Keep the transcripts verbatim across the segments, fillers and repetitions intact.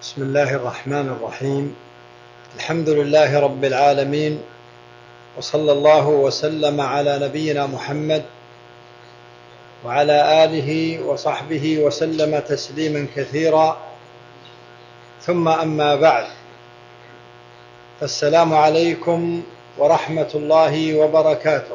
بسم الله الرحمن الرحيم. الحمد لله رب العالمين، وصلى الله وسلم على نبينا محمد وعلى آله وصحبه وسلم تسليما كثيرا، ثم أما بعد، فالسلام عليكم ورحمة الله وبركاته.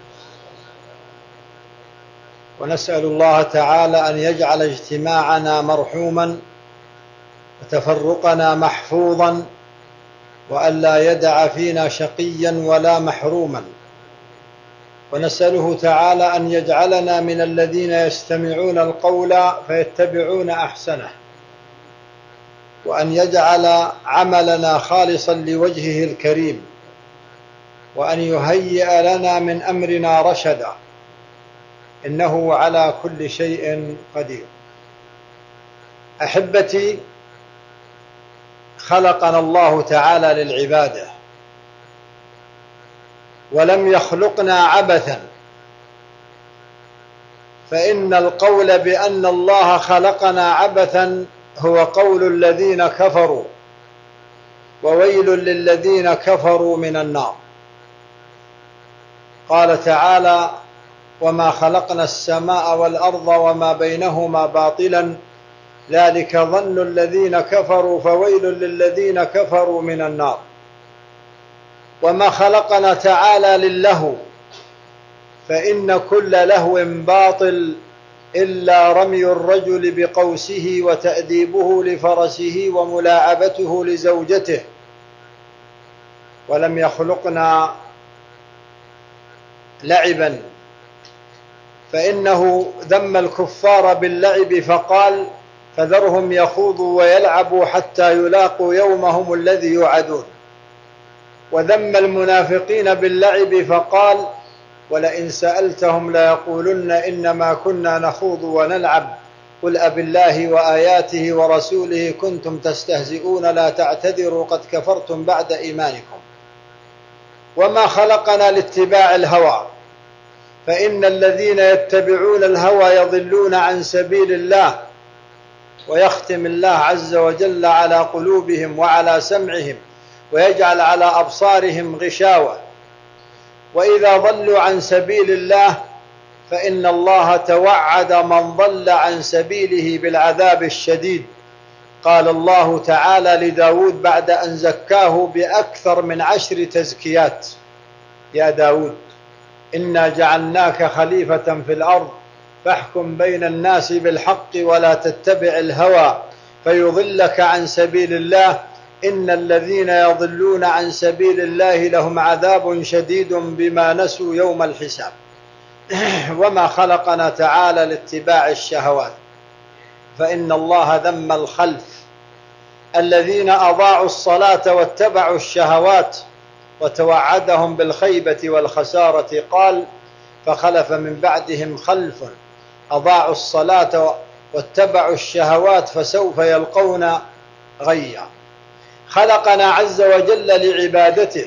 ونسأل الله تعالى أن يجعل اجتماعنا مرحوما وتفرقنا محفوظا، وأن لا يدع فينا شقيا ولا محروما. ونسأله تعالى أن يجعلنا من الذين يستمعون القول فيتبعون أحسنه، وأن يجعل عملنا خالصا لوجهه الكريم، وأن يهيئ لنا من أمرنا رشدا، إنه على كل شيء قدير. أحبتي، خلقنا الله تعالى للعبادة، ولم يخلقنا عبثا، فإن القول بأن الله خلقنا عبثا هو قول الذين كفروا، وويل للذين كفروا من النار. قال تعالى: وما خلقنا السماء والأرض وما بينهما باطلا ذلك ظن الذين كفروا فويل للذين كفروا من النار. وما خلقنا تعالى للهو، فإن كل لهو باطل إلا رمي الرجل بقوسه وتأديبه لفرسه وملاعبته لزوجته. ولم يخلقنا لعبا، فإنه ذم الكفار باللعب فقال: فذرهم يخوضوا ويلعبوا حتى يلاقوا يومهم الذي يوعدون. وذم المنافقين باللعب فقال: ولئن سألتهم ليقولن إنما كنا نخوض ونلعب قل أبالله وآياته ورسوله كنتم تستهزئون لا تعتذروا قد كفرتم بعد إيمانكم. وما خلقنا لاتباع الهوى، فإن الذين يتبعون الهوى يضلون عن سبيل الله، ويختم الله عز وجل على قلوبهم وعلى سمعهم، ويجعل على أبصارهم غشاوة. وإذا ضلوا عن سبيل الله فإن الله توعد من ضل عن سبيله بالعذاب الشديد. قال الله تعالى لداود بعد أن زكاه بأكثر من عشر تزكيات: يا داود إنا جعلناك خليفة في الأرض فاحكم بين الناس بالحق ولا تتبع الهوى فيضلك عن سبيل الله إن الذين يضلون عن سبيل الله لهم عذاب شديد بما نسوا يوم الحساب. وما خلقنا تعالى لاتباع الشهوات، فإن الله ذم الخلف الذين أضاعوا الصلاة واتبعوا الشهوات، وتوعدهم بالخيبة والخسارة. قال: فخلف من بعدهم خلف أضاعوا الصلاة واتبعوا الشهوات فسوف يلقون غيا. خلقنا عز وجل لعبادته،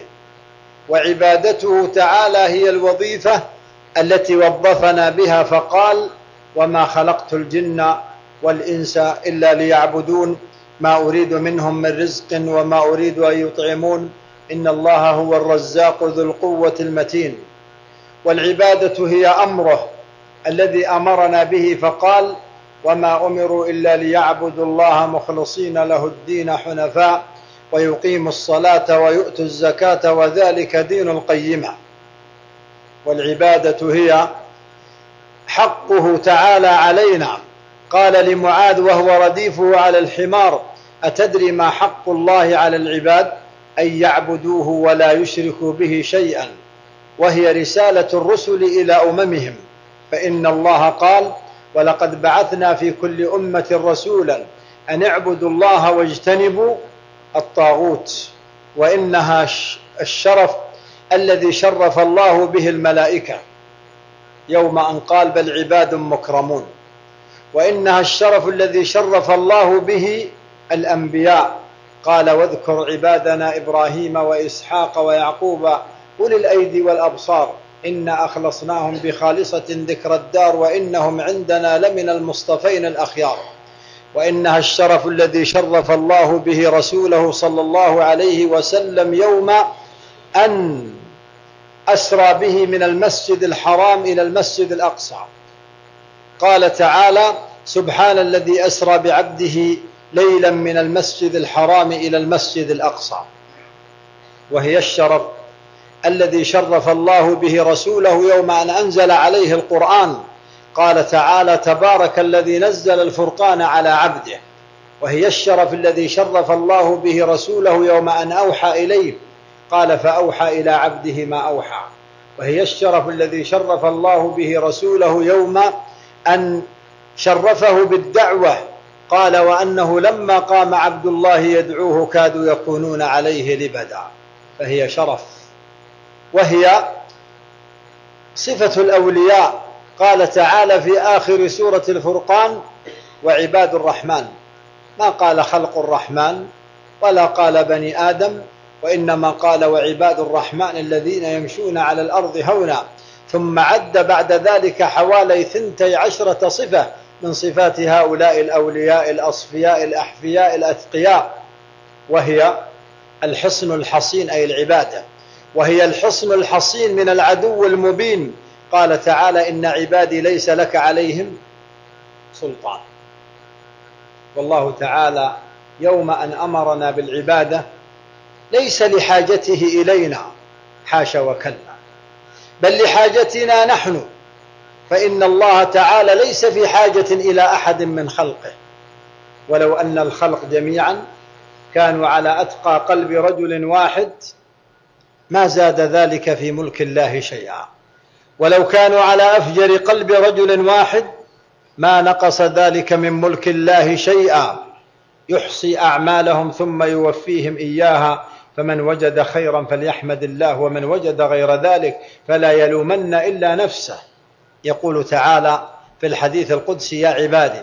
وعبادته تعالى هي الوظيفة التي وظفنا بها، فقال: وما خلقت الجن والإنس إلا ليعبدون ما أريد منهم من رزق وما أريد أن يطعمون إن الله هو الرزاق ذو القوة المتين. والعبادة هي أمره الذي أمرنا به، فقال: وما أمروا إلا ليعبدوا الله مخلصين له الدين حنفاء ويقيموا الصلاة ويؤتوا الزكاة وذلك دين القيمة. والعبادة هي حقه تعالى علينا. قال لمعاذ وهو رديفه على الحمار: أتدري ما حق الله على العباد؟ أن يعبدوه ولا يشركوا به شيئا، وهي رسالة الرسل إلى أممهم. فإن الله قال: ولقد بعثنا في كل أمة رسولا أن اعبدوا الله واجتنبوا الطاغوت. وإنها الشرف الذي شرف الله به الملائكة يوم أن قال: بل عباد مكرمون. وإنها الشرف الذي شرف الله به الأنبياء، قال: واذكر عبادنا إبراهيم وإسحاق ويعقوب أولي الأيدي والأبصار إنا أخلصناهم بخالصة ذكر الدار وإنهم عندنا لمن المصطفين الأخيار. وإنها الشرف الذي شرف الله به رسوله صلى الله عليه وسلم يوم أن أسرى به من المسجد الحرام إلى المسجد الأقصى. قال تعالى: سبحان الذي أسرى بعبده ليلا من المسجد الحرام إلى المسجد الأقصى. وهي الشرف الذي شرف الله به رسوله يوم أن أنزل عليه القرآن. قال تعالى: تبارك الذي نزل الفرقان على عبده. وهي الشرف الذي شرف الله به رسوله يوم أن أوحى إليه. قال: فأوحى إلى عبده ما أوحى. وهي الشرف الذي شرف الله به رسوله يوم أن شرفه بالدعوة. قال: وأنه لما قام عبد الله يدعوه كادوا يكونون عليه لبدا. فهي شرف. وهي صفة الأولياء. قال تعالى في آخر سورة الفرقان: وعباد الرحمن. ما قال خلق الرحمن ولا قال بني آدم، وإنما قال: وعباد الرحمن الذين يمشون على الأرض هونا. ثم عد بعد ذلك حوالي ثنتي عشرة صفة من صفات هؤلاء الأولياء الأصفياء الأحفياء الأتقياء. وهي الحصن الحصين، أي العبادة. وهي الحصن الحصين من العدو المبين. قال تعالى: إن عبادي ليس لك عليهم سلطان. والله تعالى يوم أن أمرنا بالعبادة ليس لحاجته إلينا، حاشا وكلا، بل لحاجتنا نحن. فإن الله تعالى ليس في حاجة إلى أحد من خلقه. ولو أن الخلق جميعا كانوا على أتقى قلب رجل واحد ما زاد ذلك في ملك الله شيئا. ولو كانوا على أفجر قلب رجل واحد ما نقص ذلك من ملك الله شيئا. يحصي أعمالهم ثم يوفيهم إياها. فمن وجد خيرا فليحمد الله، ومن وجد غير ذلك فلا يلومن إلا نفسه. يقول تعالى في الحديث القدسي: يا عبادي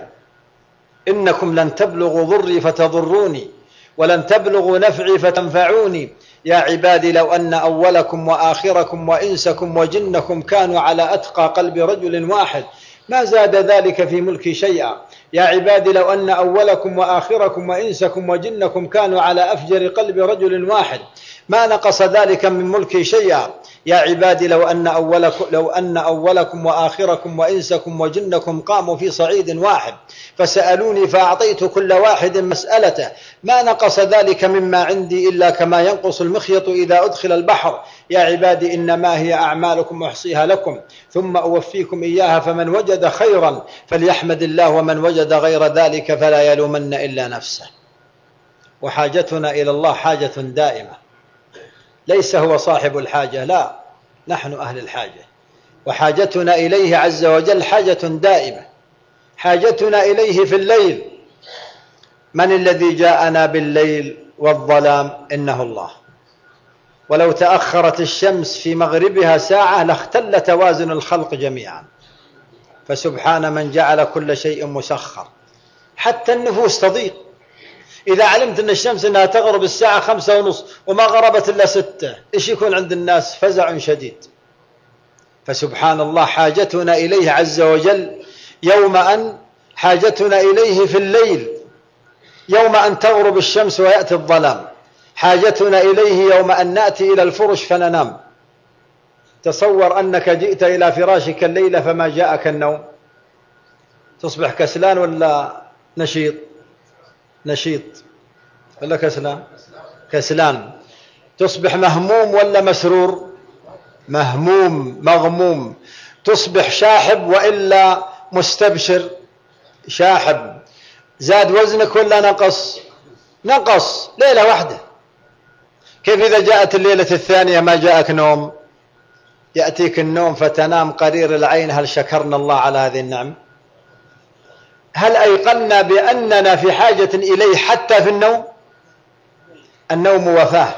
إنكم لن تبلغوا ضري فتضروني، ولن تبلغوا نفعي فتنفعوني. يا عبادي لو أن أولكم وآخركم وإنسكم وجنكم كانوا على أتقى قلب رجل واحد ما زاد ذلك في ملكي شيئا. يا عبادي لو أن أولكم وآخركم وإنسكم وجنكم كانوا على أفجر قلب رجل واحد ما نقص ذلك من ملكي شيئا. يا عبادي لو أن أولكم, لو أن أولكم وآخركم وإنسكم وجنكم قاموا في صعيد واحد فسألوني فأعطيت كل واحد مسألته ما نقص ذلك مما عندي إلا كما ينقص المخيط إذا أدخل البحر. يا عبادي إنما هي أعمالكم أحصيها لكم ثم أوفيكم إياها. فمن وجد خيرا فليحمد الله، ومن وجد غير ذلك فلا يلومن إلا نفسه. وحاجتنا إلى الله حاجة دائمة، ليس هو صاحب الحاجة، لا، نحن أهل الحاجة. وحاجتنا إليه عز وجل حاجة دائمة. حاجتنا إليه في الليل. من الذي جاءنا بالليل والظلام؟ إنه الله. ولو تأخرت الشمس في مغربها ساعة لاختل توازن الخلق جميعا. فسبحان من جعل كل شيء مسخر. حتى النفوس تضيق. إذا علمت أن الشمس أنها تغرب الساعة خمسة ونصف وما غربت إلا ستة، إيش يكون عند الناس؟ فزع شديد. فسبحان الله حاجتنا إليه عز وجل يوم أن حاجتنا إليه في الليل، يوم أن تغرب الشمس ويأتي الظلام. حاجتنا إليه يوم أن نأتي إلى الفرش فننام. تصور أنك جئت إلى فراشك الليلة فما جاءك النوم، تصبح كسلان ولا نشيط؟ نشيط ولا كسلان؟ كسلان. تصبح مهموم ولا مسرور؟ مهموم مغموم. تصبح شاحب وإلا مستبشر؟ شاحب. زاد وزنك ولا نقص؟ نقص. ليلة واحدة. كيف إذا جاءت الليلة الثانية ما جاءك نوم؟ يأتيك النوم فتنام قرير العين. هل شكرنا الله على هذه النعم؟ هل أيقنا بأننا في حاجة إليه حتى في النوم؟ النوم وفاة،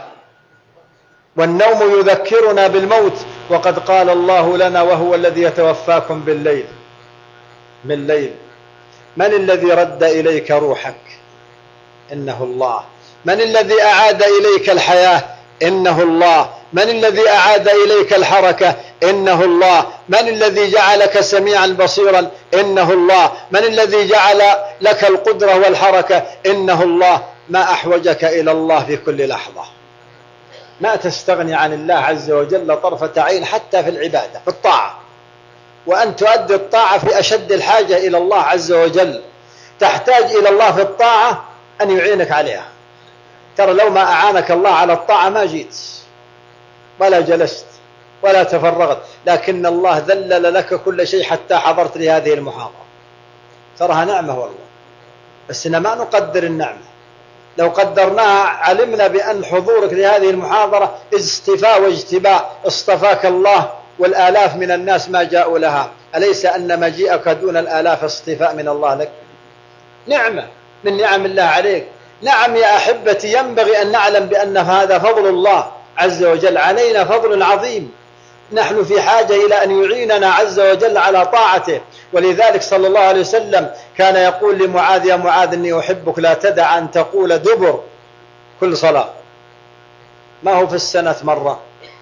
والنوم يذكرنا بالموت. وقد قال الله لنا: وهو الذي يتوفاكم بالليل بالليل. من الذي رد إليك روحك؟ إنه الله. من الذي أعاد إليك الحياة؟ إنه الله. من الذي أعاد إليك الحركة؟ إنه الله. من الذي جعلك سميعا بصيرا؟ إنه الله. من الذي جعل لك القدرة والحركة؟ إنه الله. ما أحوجك إلى الله في كل لحظة. ما تستغني عن الله عز وجل طرفة عين حتى في العبادة في الطاعة، وأن تؤدي الطاعة في أشد الحاجة إلى الله عز وجل. تحتاج إلى الله في الطاعة أن يعينك عليها. ترى لو ما أعانك الله على الطاعة ما جيت ولا جلست ولا تفرغت، لكن الله ذلل لك كل شيء حتى حضرت لهذه المحاضرة. تراها نعمة والله، بس إننا ما نقدر النعمة. لو قدرناها علمنا بأن حضورك لهذه المحاضرة اصطفاء واجتباء. اصطفاك الله والآلاف من الناس ما جاءوا لها. أليس أن مجيئك دون الآلاف اصطفاء من الله لك؟ نعمة من نعم الله عليك. نعم يا أحبتي، ينبغي أن نعلم بأن هذا فضل الله عز وجل علينا، فضل عظيم. نحن في حاجة إلى أن يعيننا عز وجل على طاعته. ولذلك صلى الله عليه وسلم كان يقول لمعاذ: يا معاذ إني أحبك لا تدع أن تقول دبر كل صلاة. ما هو في السنة مرة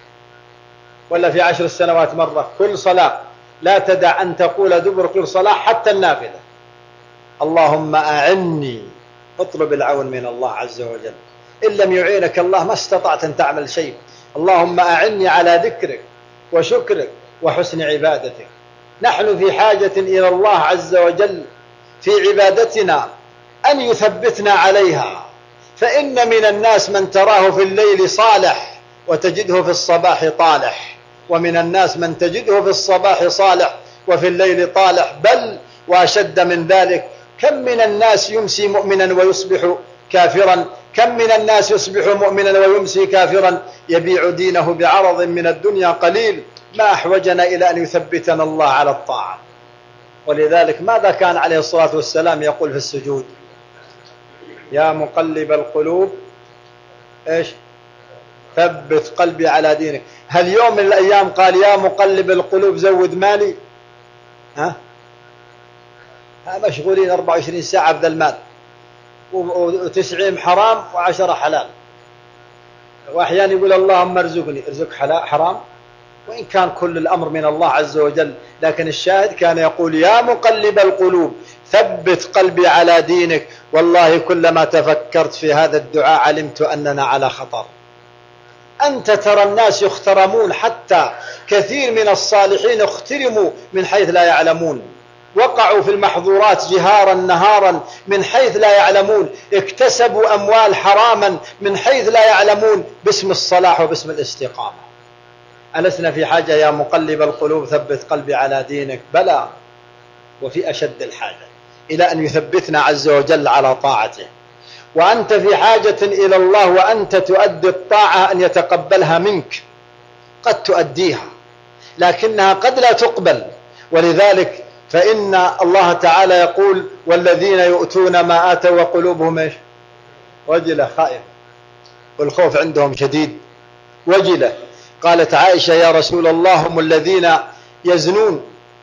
ولا في عشر سنوات مرة، كل صلاة. لا تدع أن تقول دبر كل صلاة حتى النافلة. اللهم أعني. اطلب العون من الله عز وجل. إن لم يعينك الله ما استطعت أن تعمل شيء. اللهم أعني على ذكرك وشكرك وحسن عبادتك. نحن في حاجة إلى الله عز وجل في عبادتنا أن يثبتنا عليها. فإن من الناس من تراه في الليل صالح وتجده في الصباح طالح، ومن الناس من تجده في الصباح صالح وفي الليل طالح، بل وأشد من ذلك. كم من الناس يمسي مؤمنا ويصبح كافرا، كم من الناس يصبح مؤمنا ويمسي كافرا، يبيع دينه بعرض من الدنيا قليل. ما أحوجنا إلى أن يثبتنا الله على الطاعة. ولذلك ماذا كان عليه الصلاة والسلام يقول في السجود؟ يا مقلب القلوب إيش؟ ثبت قلبي على دينك. هل يوم من الأيام قال يا مقلب القلوب زود مالي؟ ها؟ ها مشغولين أربعة وعشرين ساعة بذا المال، وتسعين حرام وعشرة حلال. وأحيانا يقول اللهم ارزقني، ارزق حرام، وإن كان كل الأمر من الله عز وجل. لكن الشاهد كان يقول يا مقلب القلوب ثبت قلبي على دينك. والله كلما تفكرت في هذا الدعاء علمت أننا على خطر. أنت ترى الناس يخترمون، حتى كثير من الصالحين اخترموا من حيث لا يعلمون، وقعوا في المحظورات جهارا نهارا من حيث لا يعلمون، اكتسبوا أموال حراما من حيث لا يعلمون باسم الصلاح وباسم الاستقامة. ألسنا في حاجة يا مقلب القلوب ثبت قلبي على دينك؟ بلى، وفي أشد الحاجة إلى أن يثبتنا عز وجل على طاعته. وأنت في حاجة إلى الله وأنت تؤدي الطاعة أن يتقبلها منك. قد تؤديها لكنها قد لا تقبل. ولذلك فإن الله تعالى يقول والذين يؤتون ما آتوا وقلوبهم إيش؟ وجلة، خائفة، والخوف عندهم شديد، وجلة. قالت عائشة يا رسول الله هم الذين يزنون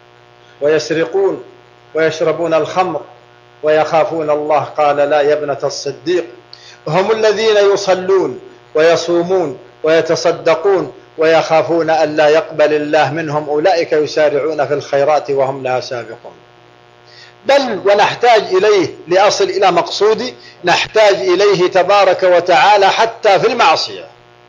ويسرقون ويشربون الخمر ويخافون الله. قال لا يا ابنة الصديق، هم الذين يصلون ويصومون ويتصدقون ويخافون أن لا يقبل الله منهم، أولئك يسارعون في الخيرات وهم لها سابقون. بل ونحتاج إليه لأصل إلى مقصودي، نحتاج إليه تبارك وتعالى حتى في المعصية.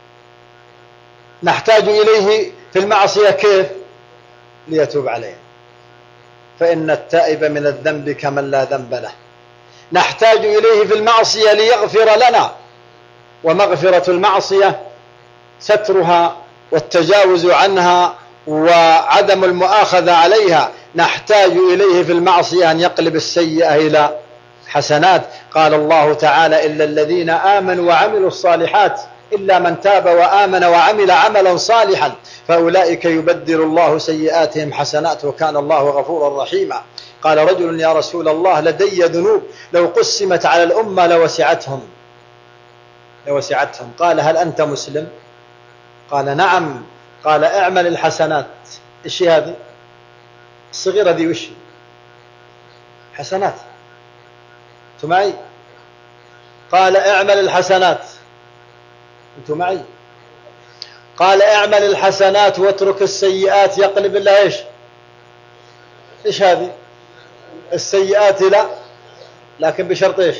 نحتاج إليه في المعصية كيف؟ ليتوب علينا، فإن التائب من الذنب كمن لا ذنب له. نحتاج إليه في المعصية ليغفر لنا، ومغفرة المعصية سترها والتجاوز عنها وعدم المؤاخذة عليها. نحتاج إليه في المعصية أن يقلب السيئة إلى حسنات. قال الله تعالى إلا الذين آمنوا وعملوا الصالحات إلا من تاب وآمن وعمل عملا صالحا فأولئك يبدل الله سيئاتهم حسنات وكان الله غفورا رحيما. قال رجل يا رسول الله لدي ذنوب لو قسمت على الأمة لوسعتهم لوسعتهم قال هل أنت مسلم؟ قال نعم. قال اعمل الحسنات. إيش هذه الصغيرة دي؟ وش حسنات؟ أنتم معي؟ قال اعمل الحسنات. أنتم معي؟ قال اعمل الحسنات واترك السيئات يقلب الله ايش؟ ايش هذه؟ السيئات لا، لكن بشرط ايش؟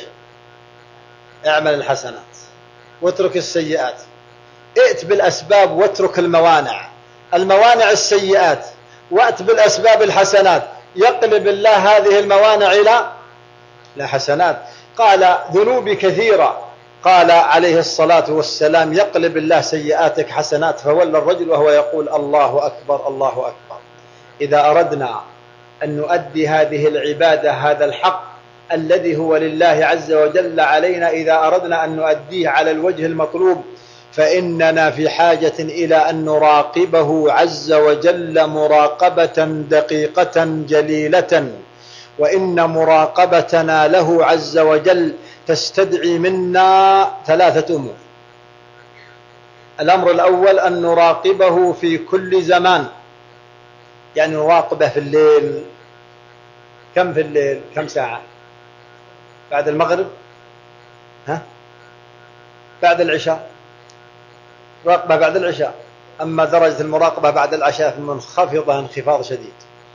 اعمل الحسنات واترك السيئات. ائت بالاسباب واترك الموانع، الموانع السيئات، وات بالاسباب الحسنات، يقلب الله هذه الموانع الى لا حسنات. قال ذنوبي كثيرة، قال عليه الصلاة والسلام يقلب الله سيئاتك حسنات، فولى الرجل وهو يقول الله أكبر الله أكبر. إذا أردنا أن نؤدي هذه العبادة، هذا الحق الذي هو لله عز وجل علينا، إذا أردنا أن نؤديه على الوجه المطلوب، فإننا في حاجة إلى أن نراقبه عز وجل مراقبة دقيقة جليلة. وإن مراقبتنا له عز وجل تستدعي منا ثلاثة أمور. الأمر الأول أن نراقبه في كل زمان، يعني نراقبه في الليل. كم في الليل؟ كم ساعة؟ بعد المغرب؟ ها؟ بعد العشاء؟ راقبة بعد العشاء. أما درجة المراقبة بعد العشاء منخفضة انخفاض شديد.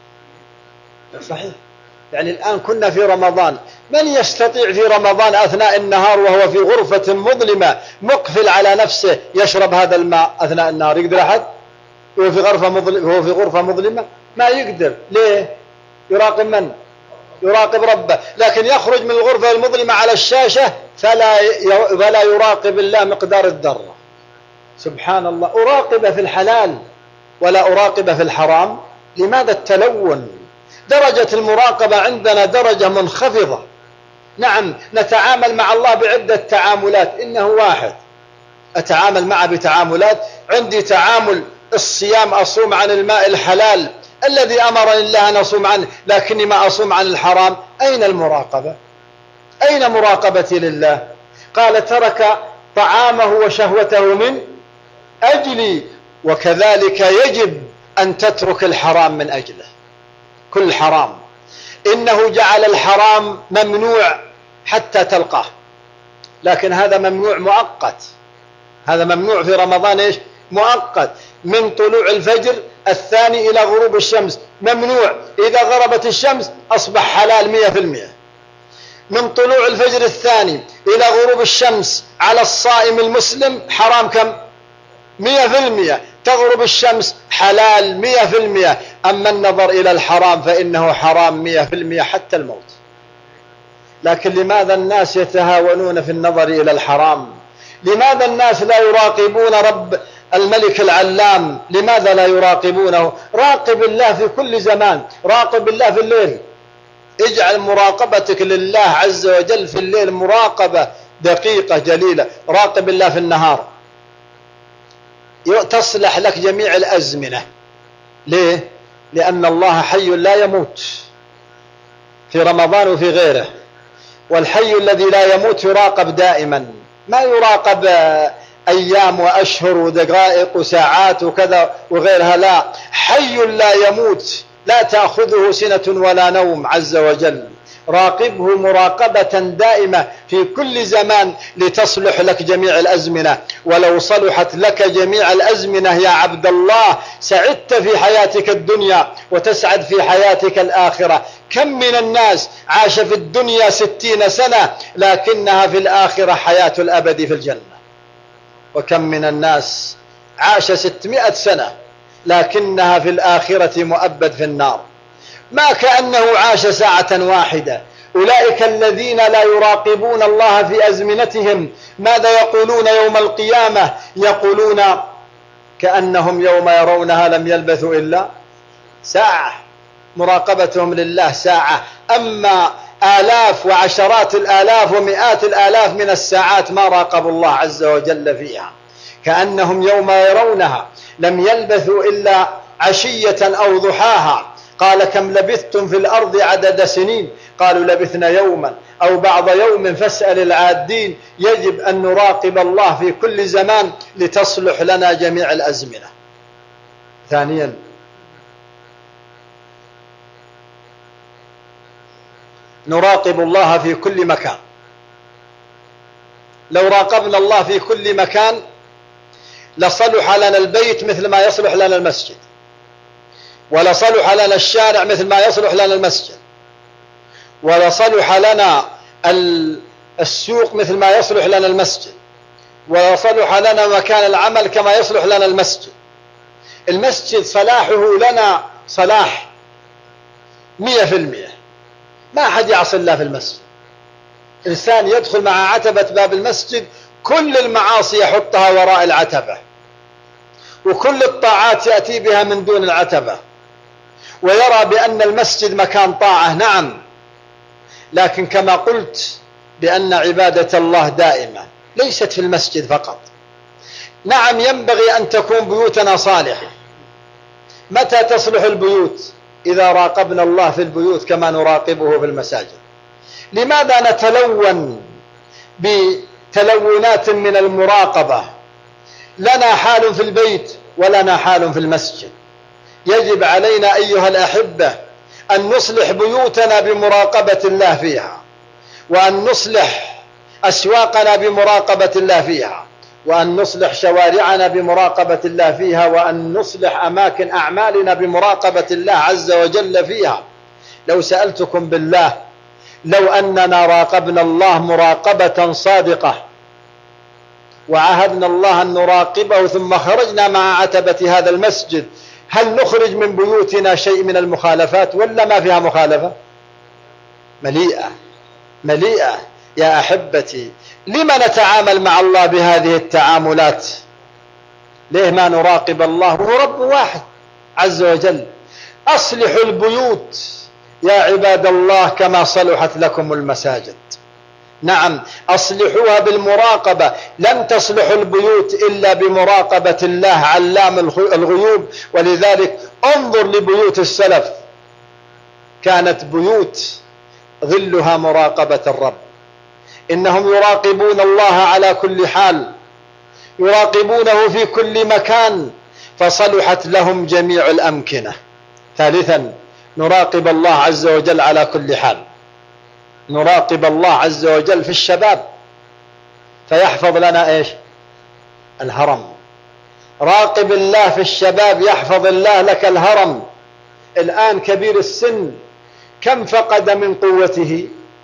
صحيح. يعني الآن كنا في رمضان، من يستطيع في رمضان أثناء النهار وهو في غرفة مظلمة مقفل على نفسه يشرب هذا الماء أثناء النهار؟ يقدر أحد؟ وهو في غرفة مظلمة، وهو في غرفة مظلمة ما يقدر. ليه؟ يراقب من؟ يراقب ربه. لكن يخرج من الغرفة المظلمة على الشاشة فلا ولا يراقب الله مقدار الذرة. سبحان الله. أراقب في الحلال ولا أراقب في الحرام. لماذا التلون؟ درجة المراقبة عندنا درجة منخفضة. نعم نتعامل مع الله بعدة تعاملات، إنه واحد. أتعامل معه بتعاملات، عندي تعامل الصيام، أصوم عن الماء الحلال الذي أمرني الله أن أصوم عنه، لكني ما أصوم عن الحرام. أين المراقبة؟ أين مراقبتي لله؟ قال ترك طعامه وشهوته من أجلي، وكذلك يجب أن تترك الحرام من أجله. كل حرام، إنه جعل الحرام ممنوع حتى تلقاه، لكن هذا ممنوع مؤقت. هذا ممنوع في رمضان إيش؟ مؤقت. من طلوع الفجر الثاني إلى غروب الشمس ممنوع، إذا غربت الشمس أصبح حلال مئة في المئة. من طلوع الفجر الثاني إلى غروب الشمس على الصائم المسلم حرام كم؟ مئة في المئة. تغرب الشمس حلال مئة في المئة. أما النظر إلى الحرام فإنه حرام مئة في المئة حتى الموت. لكن لماذا الناس يتهاونون في النظر إلى الحرام؟ لماذا الناس لا يراقبون رب الملك العلام؟ لماذا لا يراقبونه؟ راقب الله في كل زمان، راقب الله في الليل. اجعل مراقبتك لله عز وجل في الليل مراقبة دقيقة جليلة. راقب الله في النهار، تصلح لك جميع الأزمنة. ليه؟ لأن الله حي لا يموت في رمضان وفي غيره، والحي الذي لا يموت يراقب دائما، ما يراقب أيام وأشهر ودقائق وساعات وكذا وغيرها. لا، حي لا يموت لا تأخذه سنة ولا نوم عز وجل. راقبه مراقبة دائمة في كل زمان لتصلح لك جميع الأزمنة. ولو صلحت لك جميع الأزمنة يا عبد الله سعدت في حياتك الدنيا وتسعد في حياتك الآخرة. كم من الناس عاش في الدنيا ستين سنة لكنها في الآخرة حياة الأبد في الجنة، وكم من الناس عاش ستمائة سنة لكنها في الآخرة مؤبد في النار. ما كأنه عاش ساعة واحدة. أولئك الذين لا يراقبون الله في أزمنتهم ماذا يقولون يوم القيامة؟ يقولون كأنهم يوم يرونها لم يلبثوا إلا ساعة. مراقبتهم لله ساعة. أما آلاف وعشرات الآلاف ومئات الآلاف من الساعات ما راقبوا الله عز وجل فيها. كأنهم يوم يرونها لم يلبثوا إلا عشية أو ضحاها. قال كم لبثتم في الأرض عدد سنين؟ قالوا لبثنا يوما أو بعض يوم فاسأل العادين. يجب أن نراقب الله في كل زمان لتصلح لنا جميع الأزمنة. ثانيا، نراقب الله في كل مكان. لو راقبنا الله في كل مكان لصلح لنا البيت مثل ما يصلح لنا المسجد، ولصلح لنا الشارع مثل ما يصلح لنا المسجد، ولصلح لنا السوق مثل ما يصلح لنا المسجد، ولصلح لنا مكان العمل كما يصلح لنا المسجد. المسجد صلاحه لنا صلاح مئة في المئة، ما أحد يعصي الله في المسجد. إنسان يدخل مع عتبة باب المسجد كل المعاصي يحطها وراء العتبة، وكل الطاعات يأتي بها من دون العتبة، ويرى بأن المسجد مكان طاعة. نعم، لكن كما قلت بأن عبادة الله دائمة ليست في المسجد فقط. نعم، ينبغي أن تكون بيوتنا صالحة. متى تصلح البيوت؟ إذا راقبنا الله في البيوت كما نراقبه في المساجد. لماذا نتلون بتلونات من المراقبة؟ لنا حال في البيت ولنا حال في المسجد. يجب علينا أيها الأحبة أن نصلح بيوتنا بمراقبة الله فيها، وأن نصلح أسواقنا بمراقبة الله فيها، وأن نصلح شوارعنا بمراقبة الله فيها، وأن نصلح أماكن أعمالنا بمراقبة الله عز وجل فيها. لو سألتكم بالله، لو أننا راقبنا الله مراقبة صادقة وعهدنا الله أن نراقبه ثم خرجنا مع عتبة هذا المسجد، هل نخرج من بيوتنا شيء من المخالفات ولا ما فيها مخالفة؟ مليئة مليئة. يا أحبتي، لما نتعامل مع الله بهذه التعاملات؟ ليه ما نراقب الله وهو رب واحد عز وجل؟ أصلحوا البيوت يا عباد الله كما صلحت لكم المساجد. نعم، أصلحوها بالمراقبة. لن تصلح البيوت إلا بمراقبة الله علام الغيوب. ولذلك انظر لبيوت السلف، كانت بيوت ظلها مراقبة الرب. إنهم يراقبون الله على كل حال، يراقبونه في كل مكان، فصلحت لهم جميع الأمكنة. ثالثا، نراقب الله عز وجل على كل حال. نراقب الله عز وجل في الشباب فيحفظ لنا ايش؟ الهرم. راقب الله في الشباب يحفظ الله لك الهرم. الآن كبير السن كم فقد من قوته؟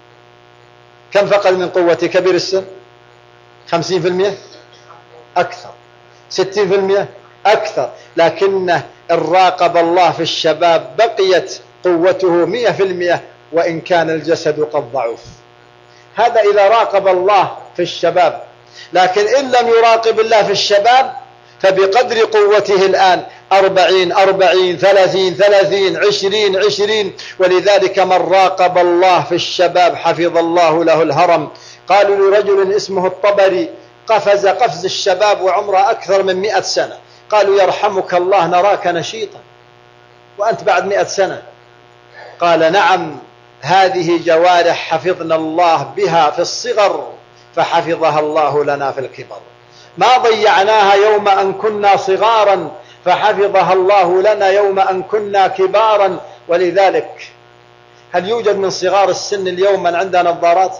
كم فقد من قوته كبير السن؟ خمسين في المئة أكثر، ستين في المئة أكثر. لكنه إن راقب الله في الشباب بقيت قوته مئة في المئة وإن كان الجسد قد ضعف. هذا إذا راقب الله في الشباب. لكن إن لم يراقب الله في الشباب فبقدر قوته الآن أربعين أربعين ثلاثين ثلاثين عشرين عشرين. ولذلك من راقب الله في الشباب حفظ الله له الهرم. قالوا لرجل اسمه الطبري قفز قفز الشباب وعمره أكثر من مئة سنة، قالوا يرحمك الله نراك نشيطا وأنت بعد مئة سنة. قال نعم، هذه جوارح حفظنا الله بها في الصغر فحفظها الله لنا في الكبر. ما ضيعناها يوم أن كنا صغارا فحفظها الله لنا يوم أن كنا كبارا. ولذلك هل يوجد من صغار السن اليوم من عنده نظارات؟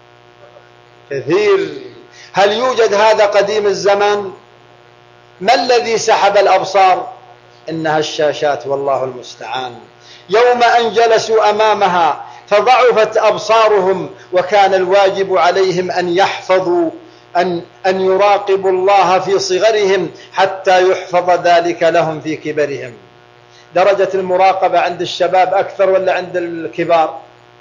كثير. هل يوجد هذا قديم الزمان؟ ما الذي سحب الأبصار؟ إنها الشاشات والله المستعان. يوم أن جلسوا أمامها فضعفت أبصارهم، وكان الواجب عليهم أن يحفظوا أن, أن يراقبوا الله في صغرهم حتى يحفظ ذلك لهم في كبرهم. درجة المراقبة عند الشباب أكثر ولا عند الكبار؟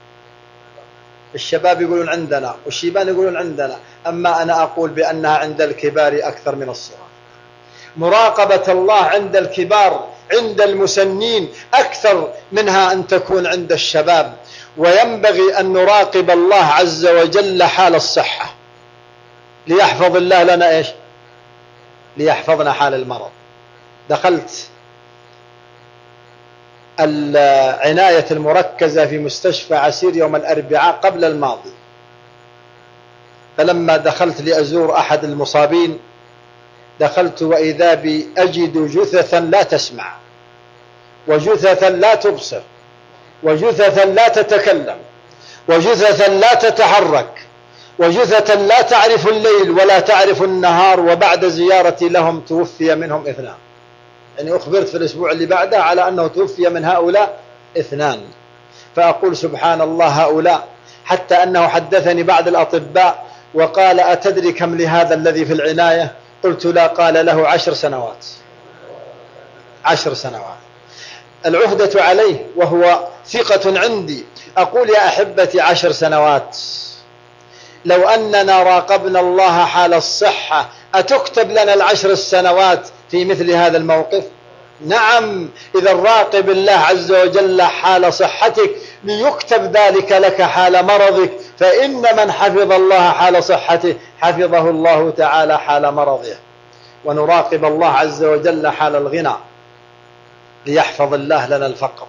الشباب يقولون عندنا والشيبان يقولون عندنا، أما أنا أقول بأنها عند الكبار أكثر من الصغار. مراقبة الله عند الكبار عند المسنين أكثر منها أن تكون عند الشباب. وينبغي أن نراقب الله عز وجل حال الصحة ليحفظ الله لنا إيش؟ ليحفظنا حال المرض. دخلت العناية المركزة في مستشفى عسير يوم الأربعاء قبل الماضي، فلما دخلت لأزور أحد المصابين دخلت وإذا بي أجد جثثا لا تسمع، وجثثا لا تبصر، وجثثا لا تتكلم، وجثثا لا تتحرك، وجثة لا تعرف الليل ولا تعرف النهار، وبعد زيارتي لهم توفي منهم اثنان. يعني أخبرت في الأسبوع اللي بعده على أنه توفي من هؤلاء اثنان. فأقول سبحان الله هؤلاء، حتى أنه حدثني بعض الأطباء وقال أتدري كم لهذا الذي في العناية؟ قلت لا. قال له عشر سنوات. عشر سنوات العهدة عليه وهو ثقة عندي. أقول يا أحبتي عشر سنوات، لو أننا راقبنا الله حال الصحة أتكتب لنا العشر السنوات في مثل هذا الموقف؟ نعم، إذا راقب الله عز وجل حال صحتك ليكتب ذلك لك حال مرضك، فإن من حفظ الله حال صحته حفظه الله تعالى حال مرضه. ونراقب الله عز وجل حال الغنى ليحفظ الله لنا الفقر.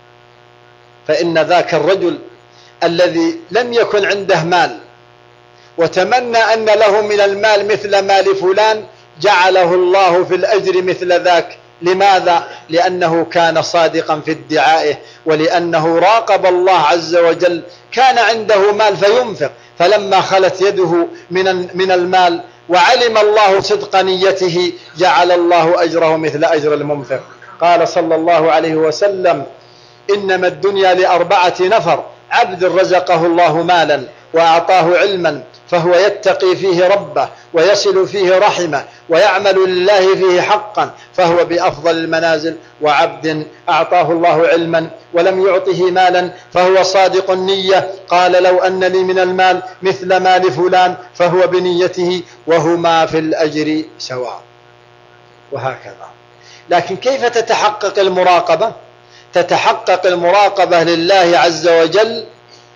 فإن ذاك الرجل الذي لم يكن عنده مال وتمنى أن له من المال مثل مال فلان، جعله الله في الأجر مثل ذاك. لماذا؟ لأنه كان صادقا في ادعائه، ولأنه راقب الله عز وجل. كان عنده مال فينفق، فلما خلت يده من من المال وعلم الله صدق نيته جعل الله أجره مثل أجر المنفق. قال صلى الله عليه وسلم إنما الدنيا لأربعة نفر: عبد رزقه الله مالا وأعطاه علما فهو يتقي فيه ربه ويصل فيه رحمه ويعمل لله فيه حقا فهو بأفضل المنازل، وعبد أعطاه الله علما ولم يعطه مالا فهو صادق النية قال لو أن لي من المال مثل مال فلان فهو بنيته وهما في الأجر سواء. وهكذا. لكن كيف تتحقق المراقبة؟ تتحقق المراقبة لله عز وجل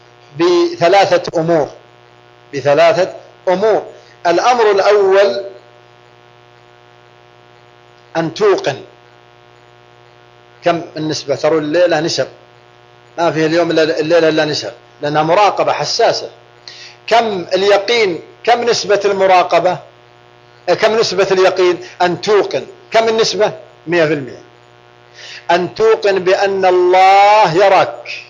بثلاثة أمور بثلاثة أمور الأمر الأول أن توقن. كم النسبة؟ ترى الليلة نسب، ما فيه اليوم الليلة إلا نسب، لأنها مراقبة حساسة. كم اليقين؟ كم نسبة المراقبة؟ كم نسبة اليقين؟ أن توقن. كم النسبة؟ مئة في المئة. أن توقن بأن الله يراك.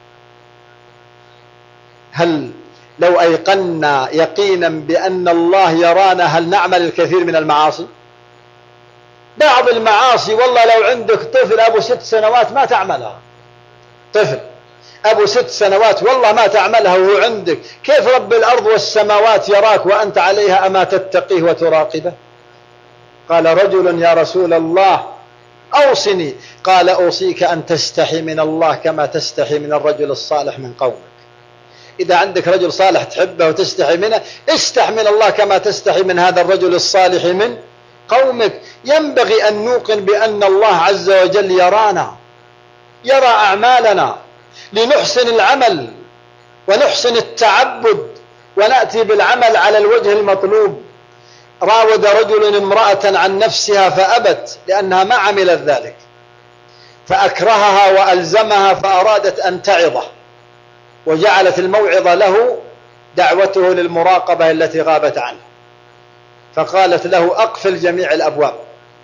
هل لو أيقنا يقينا بأن الله يرانا هل نعمل الكثير من المعاصي؟ بعض المعاصي والله لو عندك طفل أبو ست سنوات ما تعملها. طفل أبو ست سنوات والله ما تعملها وهو عندك. كيف رب الأرض والسماوات يراك وأنت عليها أما تتقيه وتراقبه؟ قال رجل يا رسول الله أوصني. قال أوصيك أن تستحي من الله كما تستحي من الرجل الصالح من قومك. إذا عندك رجل صالح تحبه وتستحي منه، استح من الله كما تستحي من هذا الرجل الصالح من قومك. ينبغي أن نوقن بأن الله عز وجل يرانا، يرى أعمالنا، لنحسن العمل ونحسن التعبد ونأتي بالعمل على الوجه المطلوب. راود رجل امرأة عن نفسها فأبت لأنها ما عملت ذلك، فأكرهها وألزمها فأرادت أن تعظه، وجعلت الموعظة له دعوته للمراقبة التي غابت عنه، فقالت له أقفل جميع الأبواب،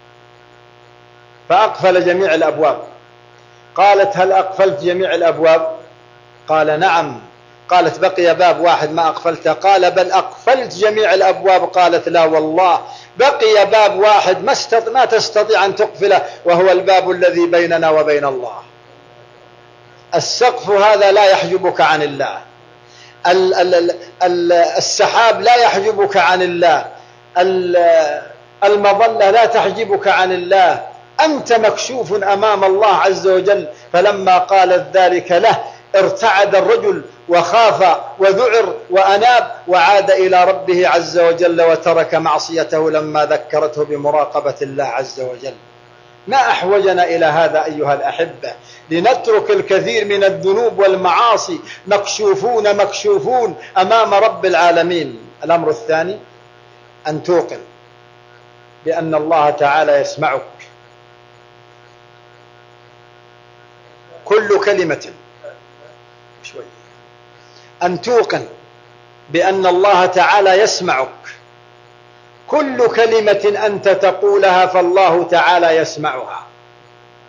فأقفل جميع الأبواب. قالت هل أقفلت جميع الأبواب؟ قال نعم. قالت بقي باب واحد ما أقفلته؟ قال بل أقفلت جميع الأبواب. قالت لا والله بقي باب واحد ما, استط... ما تستطيع أن تقفله، وهو الباب الذي بيننا وبين الله. السقف هذا لا يحجبك عن الله، ال... ال... ال... السحاب لا يحجبك عن الله، ال... المظلة لا تحجبك عن الله، أنت مكشوف أمام الله عز وجل. فلما قالت ذلك له ارتعد الرجل وخاف وذعر وأناب وعاد إلى ربه عز وجل وترك معصيته لما ذكرته بمراقبة الله عز وجل. ما أحوجنا إلى هذا أيها الأحبة، لنترك الكثير من الذنوب والمعاصي مكشوفون مكشوفون أمام رب العالمين. الأمر الثاني أن توقن بأن الله تعالى يسمعك كل كلمة. شوي. أن توقن بأن الله تعالى يسمعك كل كلمة أنت تقولها، فالله تعالى يسمعها.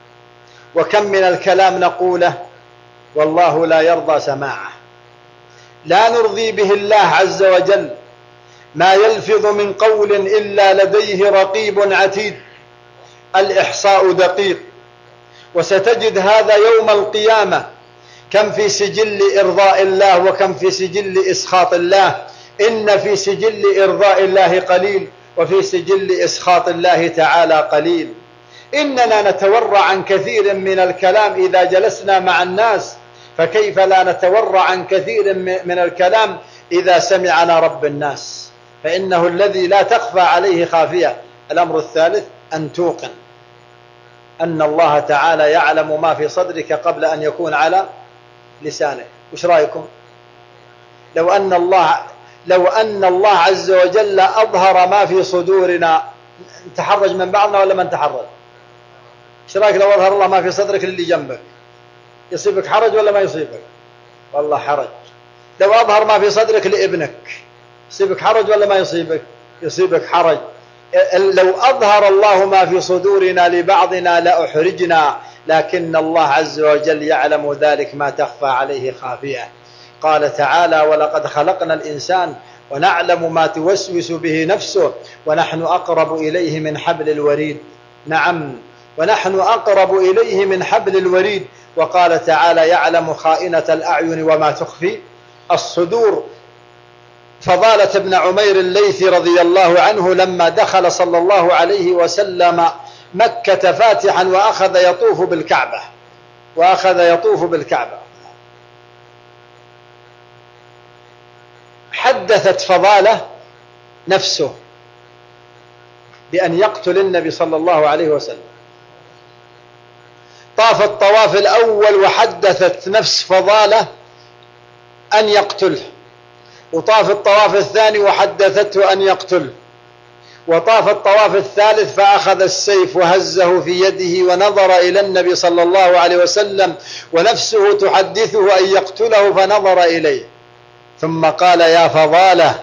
وكم من الكلام نقوله والله لا يرضى سماعه. لا نرضي به الله عز وجل. ما يلفظ من قول إلا لديه رقيب عتيد. الإحصاء دقيق، وستجد هذا يوم القيامة، كم في سجل إرضاء الله وكم في سجل إسخاط الله. إن في سجل إرضاء الله قليل، وفي سجل إسخاط الله تعالى قليل. إننا نتورع عن كثير من الكلام إذا جلسنا مع الناس، فكيف لا نتورع عن كثير من الكلام إذا سمعنا رب الناس؟ فإنه الذي لا تخفى عليه خافية. الأمر الثالث أن توقن أن الله تعالى يعلم ما في صدرك قبل أن يكون على لسانك. وش رأيكم لو أن الله لو أن الله عز وجل أظهر ما في صدورنا؟ نتحرج من بعضنا ولا ما نتحرج؟ ايش رايك لو أظهر الله ما في صدرك للي جنبك؟ يصيبك حرج ولا ما يصيبك؟ والله حرج. لو أظهر ما في صدرك لابنك يصيبك حرج ولا ما يصيبك؟ يصيبك حرج. لو أظهر الله ما في صدورنا لبعضنا لأحرجنا، لكن الله عز وجل يعلم ذلك ما تخفى عليه خافية. قال تعالى: ولقد خلقنا الإنسان ونعلم ما توسوس به نفسه ونحن أقرب إليه من حبل الوريد. نعم، ونحن أقرب إليه من حبل الوريد. وقال تعالى: يعلم خائنة الأعين وما تخفي الصدور. فضالة بن عمير الليثي رضي الله عنه لما دخل صلى الله عليه وسلم مكة فاتحا وأخذ يطوف بالكعبة وأخذ يطوف بالكعبة حدثت فضالة نفسه بأن يقتل النبي صلى الله عليه وسلم. طاف الطواف الأول وحدثت نفس فضالة أن يقتله، وطاف الطواف الثاني وحدثته أن يقتله، وطاف الطواف الثالث فأخذ السيف وهزه في يده ونظر إلى النبي صلى الله عليه وسلم ونفسه تحدثه أن يقتله، فنظر إليه ثم قال: يا فضالة،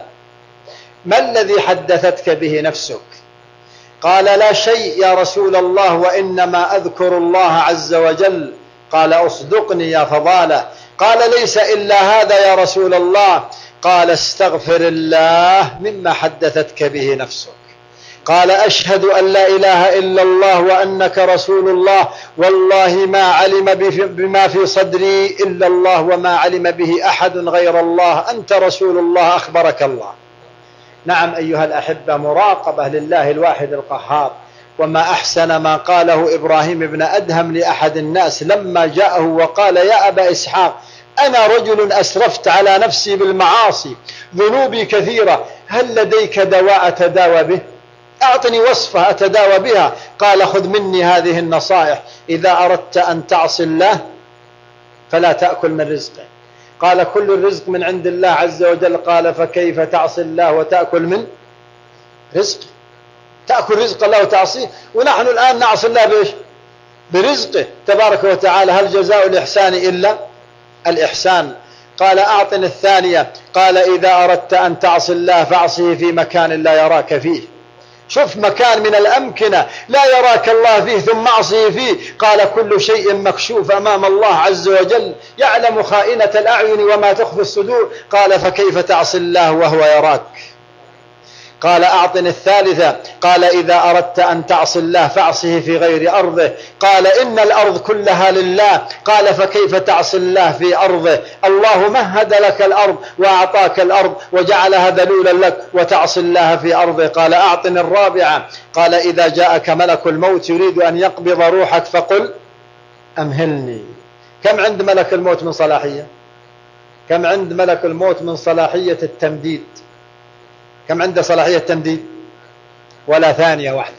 ما الذي حدثتك به نفسك؟ قال: لا شيء يا رسول الله، وإنما أذكر الله عز وجل. قال: أصدقني يا فضالة. قال: ليس إلا هذا يا رسول الله. قال: استغفر الله مما حدثتك به نفسك. قال: أشهد أن لا إله إلا الله وأنك رسول الله، والله ما علم بما في صدري إلا الله وما علم به أحد غير الله، أنت رسول الله أخبرك الله. نعم أيها الأحبة، مراقبة لله الواحد القهار. وما أحسن ما قاله إبراهيم بن أدهم لأحد الناس لما جاءه وقال: يا أبا إسحاق، أنا رجل أسرفت على نفسي بالمعاصي، ذنوبي كثيرة، هل لديك دواء أتداوى به؟ أعطني وصفة أتداوى بها. قال: خذ مني هذه النصائح: إذا أردت أن تعصي الله فلا تأكل من رزقه. قال: كل الرزق من عند الله عز وجل. قال: فكيف تعصي الله وتأكل من رزقه؟ تأكل رزق الله وتعصيه، ونحن الآن نعصي الله بإيش؟ برزقه تبارك وتعالى. هل جزاء الإحسان إلا الإحسان؟ قال: أعطني الثانية. قال: إذا أردت أن تعصي الله فاعصه في مكان لا يراك فيه. شوف مكان من الأمكنة لا يراك الله فيه ثم اعصه فيه. قال: كل شيء مكشوف أمام الله عز وجل، يعلم خائنة الأعين وما تخفي الصدور. قال: فكيف تعصي الله وهو يراك؟ قال: أعطني الثالثة. قال: إذا أردت أن تعصي الله فاعصه في غير أرضه. قال: إن الأرض كلها لله. قال: فكيف تعصي الله في أرضه؟ الله مهد لك الأرض وأعطاك الأرض وجعلها ذلولا لك، وتعصي الله في أرضه. قال: أعطني الرابعة. قال: إذا جاءك ملك الموت يريد أن يقبض روحك فقل أمهلني. كم عند ملك الموت من صلاحية؟ كم عند ملك الموت من صلاحية التمديد؟ كم عنده صلاحية تمديد؟ ولا ثانية واحدة،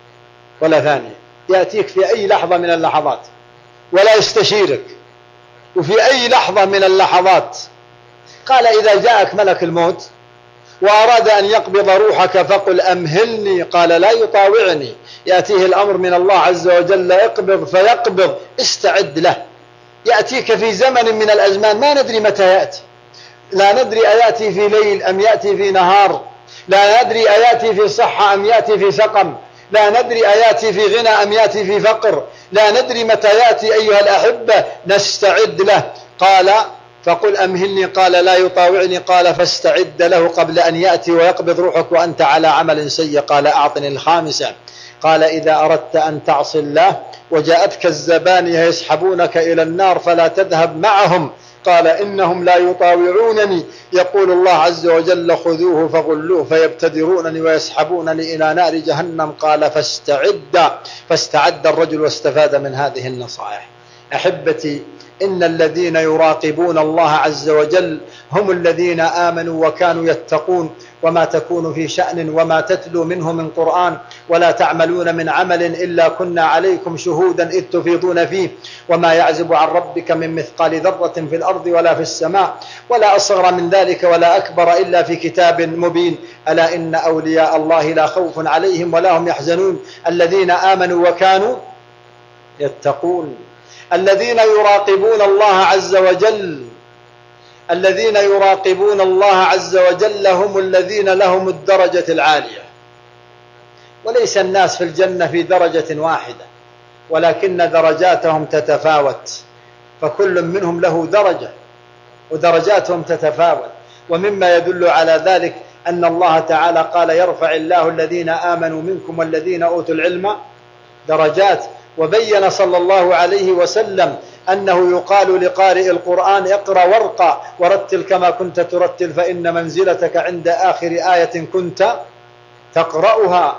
ولا ثانية. يأتيك في أي لحظة من اللحظات ولا يستشيرك، وفي أي لحظة من اللحظات. قال: إذا جاءك ملك الموت وأراد أن يقبض روحك فقل أمهلني. قال: لا يطاوعني. يأتيه الأمر من الله عز وجل: اقبض فيقبض، استعد له. يأتيك في زمن من الأزمان ما ندري متى يأتي، لا ندري أياتي في ليل أم يأتي في نهار، لا ندري أياتي في صحة أم يأتي في سقم، لا ندري أياتي في غنى أم يأتي في فقر، لا ندري متى يأتي أيها الأحبة، نستعد له. قال: فقل أمهلني، قال لا يطاوعني، قال فاستعد له قبل أن يأتي ويقبض روحك وأنت على عمل سيء، قال أعطني الخامسة، قال إذا أردت أن تعصي الله وجاءتك الزبانية يسحبونك إلى النار فلا تذهب معهم، قال إنهم لا يطاوعونني، يقول الله عز وجل خذوه فغلوه فيبتدرونني ويسحبونني إلى نار جهنم، قال فاستعد فاستعد الرجل واستفاد من هذه النصائح. أحبتي، إن الذين يراقبون الله عز وجل هم الذين آمنوا وكانوا يتقون، وما تكون في شأن وما تتلو منه من قرآن ولا تعملون من عمل إلا كنا عليكم شهودا إذ تفيضون فيه، وما يعزب عن ربك من مثقال ذرة في الأرض ولا في السماء ولا أصغر من ذلك ولا أكبر إلا في كتاب مبين، ألا إن أولياء الله لا خوف عليهم ولا هم يحزنون، الذين آمنوا وكانوا يتقون، الذين يراقبون الله عز وجل الذين يراقبون الله عز وجل هم الذين لهم الدرجة العالية، وليس الناس في الجنة في درجة واحدة، ولكن درجاتهم تتفاوت، فكل منهم له درجة ودرجاتهم تتفاوت. ومما يدل على ذلك أن الله تعالى قال يرفع الله الذين آمنوا منكم والذين أوتوا العلم درجات، وبين صلى الله عليه وسلم أنه يقال لقارئ القرآن اقرأ وارقى ورتل كما كنت ترتل فإن منزلتك عند آخر آية كنت تقرأها.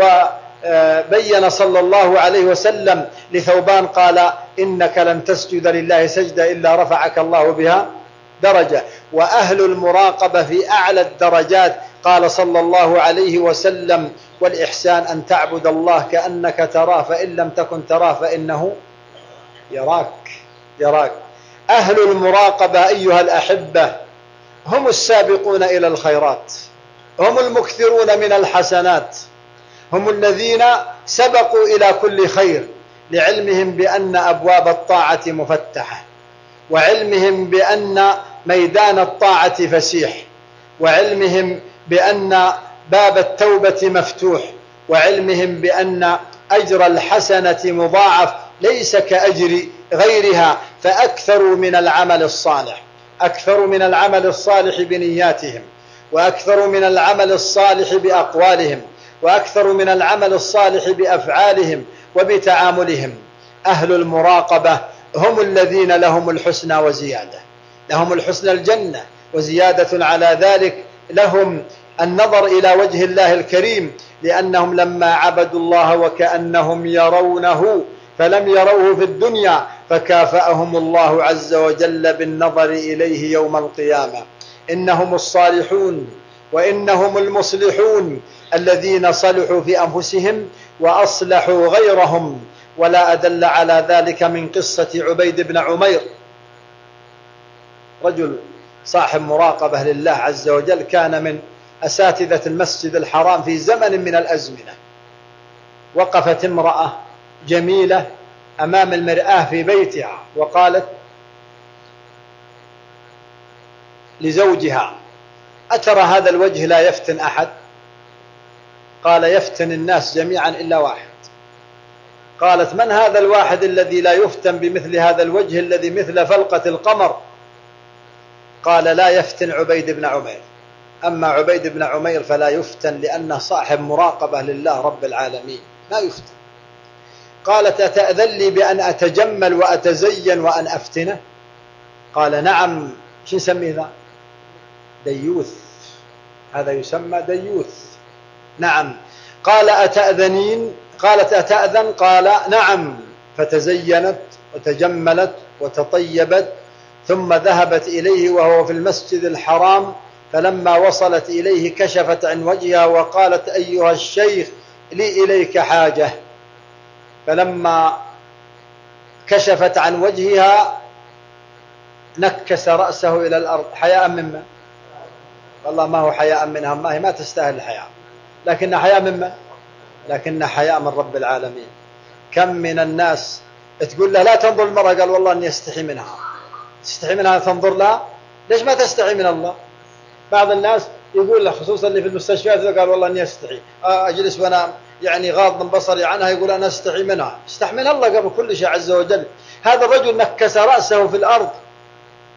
وبين صلى الله عليه وسلم لثوبان قال إنك لن تسجد لله سجدة إلا رفعك الله بها درجة. وأهل المراقبة في أعلى الدرجات قال صلى الله عليه وسلم والإحسان أن تعبد الله كأنك تراه فإن لم تكن تراه فإنه يراك يراك أهل المراقبة أيها الأحبة هم السابقون إلى الخيرات، هم المكثرون من الحسنات، هم الذين سبقوا إلى كل خير لعلمهم بأن أبواب الطاعة مفتحة، وعلمهم بأن ميدان الطاعة فسيح، وعلمهم بأن باب التوبة مفتوح، وعلمهم بأن أجر الحسنة مضاعف ليس كأجر غيرها، فأكثروا من العمل الصالح، أكثروا من العمل الصالح بنياتهم، وأكثروا من العمل الصالح بأقوالهم، وأكثروا من العمل الصالح بأفعالهم وبتعاملهم. أهل المراقبة هم الذين لهم الحسنى وزيادة، لهم الحسنى الجنة، وزيادة على ذلك لهم النظر إلى وجه الله الكريم، لأنهم لما عبدوا الله وكأنهم يرونه فلم يروه في الدنيا فكافأهم الله عز وجل بالنظر إليه يوم القيامة. إنهم الصالحون وإنهم المصلحون الذين صلحوا في أنفسهم وأصلحوا غيرهم. ولا أدل على ذلك من قصة عبيد بن عمير، رجل صاحب مراقبة لله عز وجل، كان من أساتذة المسجد الحرام في زمن من الأزمنة. وقفت امرأة جميلة أمام المرآة في بيتها وقالت لزوجها أترى هذا الوجه لا يفتن أحد؟ قال يفتن الناس جميعا إلا واحد. قالت من هذا الواحد الذي لا يفتن بمثل هذا الوجه الذي مثل فلقة القمر؟ قال لا يفتن عبيد بن عمير، أما عبيد بن عمير فلا يفتن لأنه صاحب مراقبة لله رب العالمين، لا يفتن. قالت أتأذن لي بأن أتجمل وأتزين وأن أفتنه؟ قال نعم. شو نسميه ذا؟ ديوث، هذا يسمى ديوث. نعم. قال أتأذنين؟ قالت أتأذن؟ قال نعم. فتزينت وتجملت وتطيبت، ثم ذهبت إليه وهو في المسجد الحرام، فلما وصلت إليه كشفت عن وجهها وقالت أيها الشيخ لي إليك حاجة. فلما كشفت عن وجهها نكس رأسه إلى الأرض حياء مما، والله ما هو حياء منها، ما هي ما تستاهل الحياء، لكن حياء مما، لكن حياء من رب العالمين. كم من الناس تقول له لا تنظر المرأة، قال والله أني أستحي منها. تستحي منها تنظر لها؟ ليش ما تستحي من الله؟ بعض الناس يقول له خصوصا اللي في المستشفيات قال والله أني أستحي أجلس وأنا يعني غاض من بصري عنها، يقول أنا أستحي منها. استحي من الله قبل كل شيء عز وجل. هذا الرجل نكس رأسه في الأرض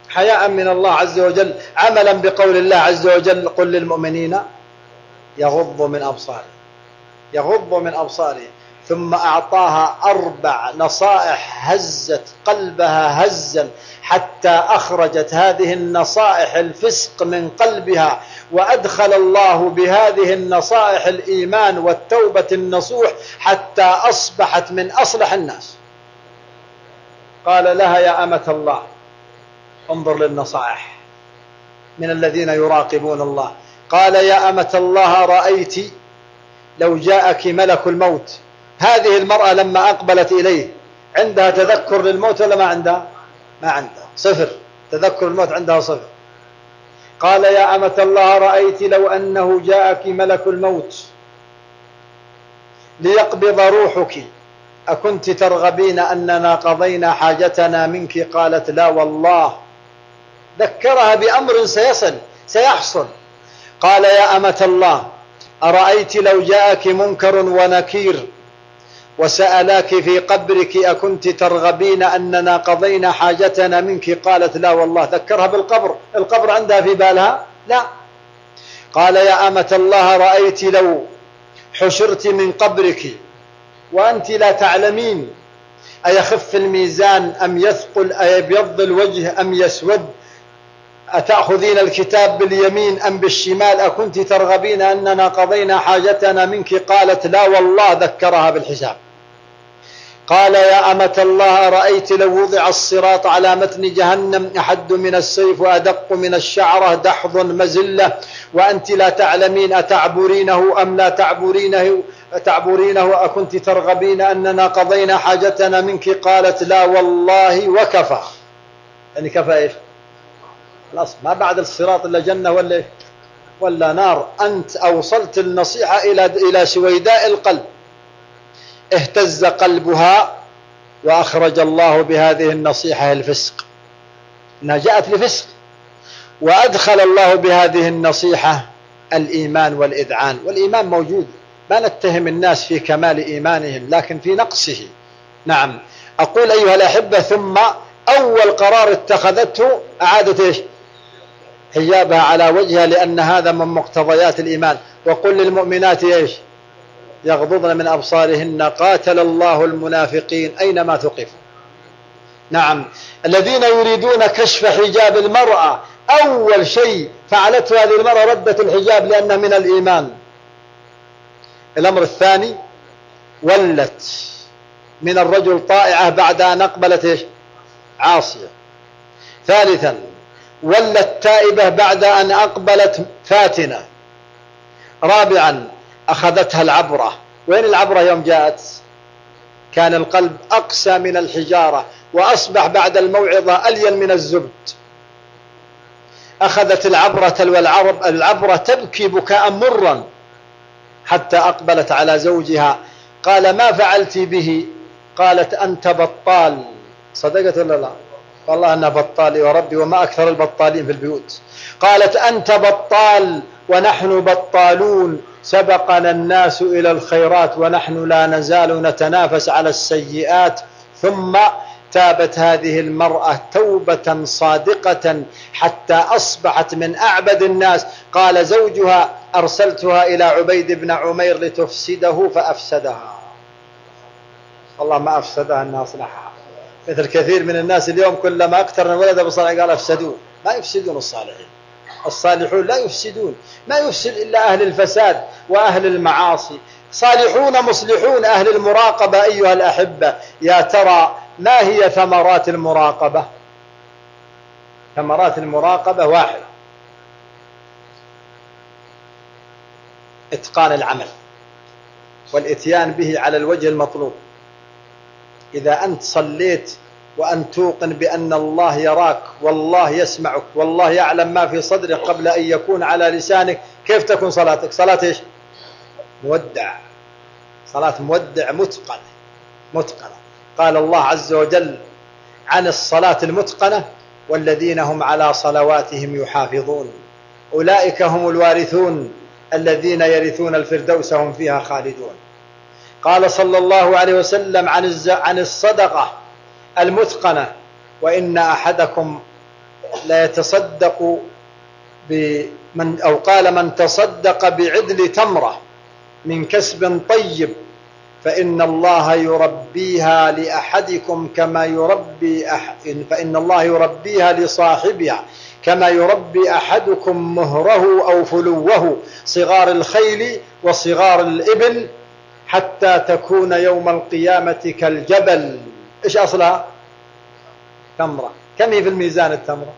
حياء من الله عز وجل، عملا بقول الله عز وجل: قل للمؤمنين يغضوا من أبصارهم يغضوا من أبصارهم. ثم أعطاها أربع نصائح هزت قلبها هزا حتى أخرجت هذه النصائح الفسق من قلبها، وأدخل الله بهذه النصائح الإيمان والتوبة النصوح حتى أصبحت من أصلح الناس. قال لها: يا أمة الله، انظر للنصائح من الذين يراقبون الله. قال: يا أمة الله، رأيت لو جاءك ملك الموت. هذه المرأة لما أقبلت إليه عندها تذكر للموت ولا ما عندها؟ ما عندها، صفر تذكر الموت، عندها صفر. قال: يا أمة الله، رأيت لو أنه جاءك ملك الموت ليقبض روحك أكنت ترغبين أننا قضينا حاجتنا منك؟ قالت: لا والله. ذكرها بأمر سيصل سيحصل. قال: يا أمة الله، أرأيت لو جاءك منكر ونكير وسألاك في قبرك أكنت ترغبين أننا قضينا حاجتنا منك؟ قالت: لا والله. ذكرها بالقبر، القبر عندها في بالها؟ لا. قال: يا أمة الله، رأيت لو حشرت من قبرك وأنت لا تعلمين أيخف الميزان أم يثقل، أيبيض الوجه أم يسود، أتأخذين الكتاب باليمين أم بالشمال، أكنت ترغبين أننا قضينا حاجتنا منك؟ قالت: لا والله. ذكرها بالحساب. قال: يا أمة الله، رأيت لو وضع الصراط على متن جهنم أحد من السيف وأدق من الشعرة دحض مزلة وأنت لا تعلمين أتعبرينه أم لا تعبرينه تعبرينه أكنت ترغبين أننا قضينا حاجتنا منك؟ قالت: لا والله. وكفى. يعني كفى إيش؟ خلاص، ما بعد الصراط إلا جنة ولا ولا نار. أنت أوصلت النصيحة إلى إلى سويداء القلب، اهتز قلبها وأخرج الله بهذه النصيحة الفسق، إنها جاءت لفسق، وأدخل الله بهذه النصيحة الإيمان والإذعان. والإيمان موجود، ما نتهم الناس في كمال إيمانهم لكن في نقصه. نعم. أقول أيها الأحبة، ثم أول قرار اتخذته أعادت إيش؟ حجابها على وجهها، لأن هذا من مقتضيات الإيمان. وقل للمؤمنات إيش؟ يغضضن من أبصارهن. قاتل الله المنافقين أينما ثقفوا. نعم. الذين يريدون كشف حجاب المرأة، أول شيء فعلته هذه المرأة ردت الحجاب لأنه من الإيمان. الأمر الثاني، ولت من الرجل طائعة بعد أن أقبلت إيش؟ عاصية. ثالثا، ولت تائبة بعد أن أقبلت فاتنة. رابعا، أخذتها العبرة. وين العبرة يوم جاءت؟ كان القلب أقسى من الحجارة وأصبح بعد الموعظة ألين من الزبد. أخذت العبرة والعرب العبرة تبكي بكاء مرا حتى أقبلت على زوجها. قال: ما فعلت به؟ قالت: أنت بطال. صدقت ولا لا؟ والله أنا بطال وربي، وما أكثر البطالين في البيوت. قالت: أنت بطال ونحن بطالون، سبقنا الناس إلى الخيرات ونحن لا نزال نتنافس على السيئات. ثم تابت هذه المرأة توبة صادقة حتى أصبحت من أعبد الناس. قال زوجها: أرسلتها إلى عبيد بن عمير لتفسده فأفسدها. والله ما أفسدها، أنها أصلحها. مثل كثير من الناس اليوم كلما اقترن ولد بصالح قال أفسدوه. ما يفسدون الصالحين، الصالحون لا يفسدون، ما يفسد إلا أهل الفساد وأهل المعاصي. صالحون مصلحون أهل المراقبة. أيها الأحبة، يا ترى ما هي ثمرات المراقبة؟ ثمرات المراقبة: واحد، إتقان العمل والإتيان به على الوجه المطلوب. إذا أنت صليت وأن توقن بأن الله يراك والله يسمعك والله يعلم ما في صدرك قبل أن يكون على لسانك، كيف تكون صلاتك؟ صلاة إيش؟ مودع، صلاة مودع متقنة متقنة. قال الله عز وجل عن الصلاة المتقنة: والذين هم على صلواتهم يحافظون أولئك هم الوارثون الذين يرثون الفردوس هم فيها خالدون. قال صلى الله عليه وسلم عن عن الصدقة المتقنة: وإن أحدكم لا يتصدق بمن، أو قال من تصدق بعدل تمرة من كسب طيب فإن الله يربيها لأحدكم كما يربي أح... فإن الله يربيها لصاحبها كما يربي أحدكم مهره أو فلوه صغار الخيل وصغار الإبل حتى تكون يوم القيامة كالجبل. إيش أصلها؟ تمرة. كم هي في الميزان التمرة؟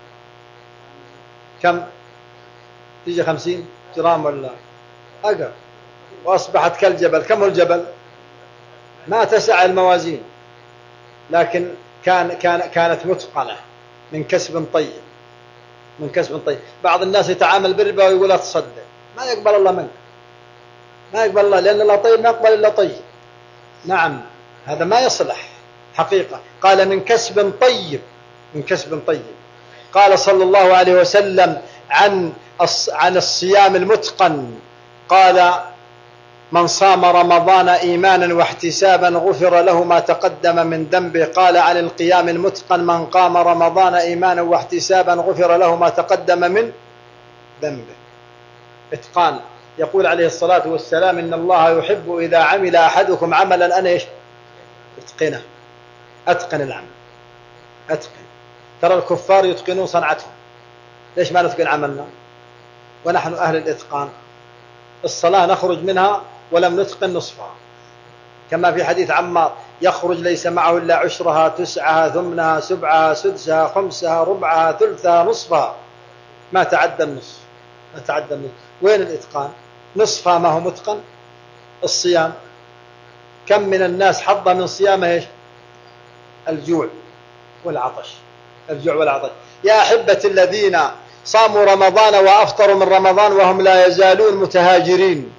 كم؟ تيجي خمسين جرام ولا أقل، وأصبحت كالجبل. كم هو الجبل؟ ما تسع الموازين، لكن كان كان كانت متقنة من كسب طيب، من كسب طيب. بعض الناس يتعامل بالربا ويقول لا تصدق، ما يقبل الله منك، ما يقبل الله، لأن الله طيب ما يقبل إلا طيب. نعم، هذا ما يصلح حقيقة. قال من كسب طيب، من كسب طيب. قال صلى الله عليه وسلم عن عن الصيام المتقن، قال من صام رمضان إيمانا واحتسابا غفر له ما تقدم من ذنبه. قال عن القيام المتقن من قام رمضان إيمانا واحتسابا غفر له ما تقدم من ذنبه. إتقان. يقول عليه الصلاة والسلام إن الله يحب إذا عمل أحدكم عملا أن إيش؟ يتقنه. أتقن العمل، أتقن. ترى الكفار يتقنون صنعتهم، ليش ما نتقن عملنا ونحن أهل الإتقان؟ الصلاة نخرج منها ولم نتقن نصفها، كما في حديث عمار يخرج ليس معه إلا عشرها تسعها ثمنها سبعها سدسها خمسها ربعها ثلثها نصفها، ما تعدى النصف، ما تعدى النصف. وين الإتقان؟ نصفها ما هو متقن. الصيام كم من الناس حظ من صيامه إيش؟ الجوع والعطش، الجوع والعطش. يا أحبة الذين صاموا رمضان وأفطروا من رمضان وهم لا يزالون متهاجرين،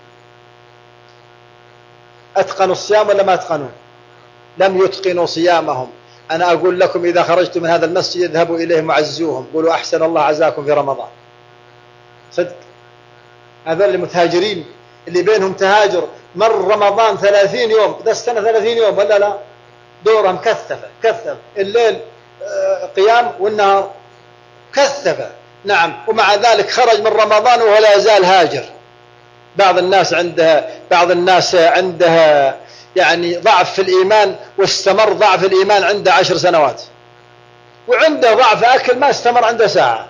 أتقنوا الصيام ولا ما أتقنوا؟ لم يتقنوا صيامهم. أنا أقول لكم إذا خرجتم من هذا المسجد اذهبوا إليهم وعزوهم، قولوا أحسن الله عزاكم في رمضان. صدق، هذول المتهاجرين اللي بينهم تهاجر، مر رمضان ثلاثين يوم، ده السنة ثلاثين يوم ولا لا؟ دورهم كثفة كثف، الليل قيام والنهار كثفة. نعم، ومع ذلك خرج من رمضان وهو لا يزال هاجر. بعض الناس عندها بعض الناس عندها يعني ضعف في الإيمان واستمر ضعف الإيمان عنده عشر سنوات، وعنده ضعف أكل ما استمر عنده ساعة،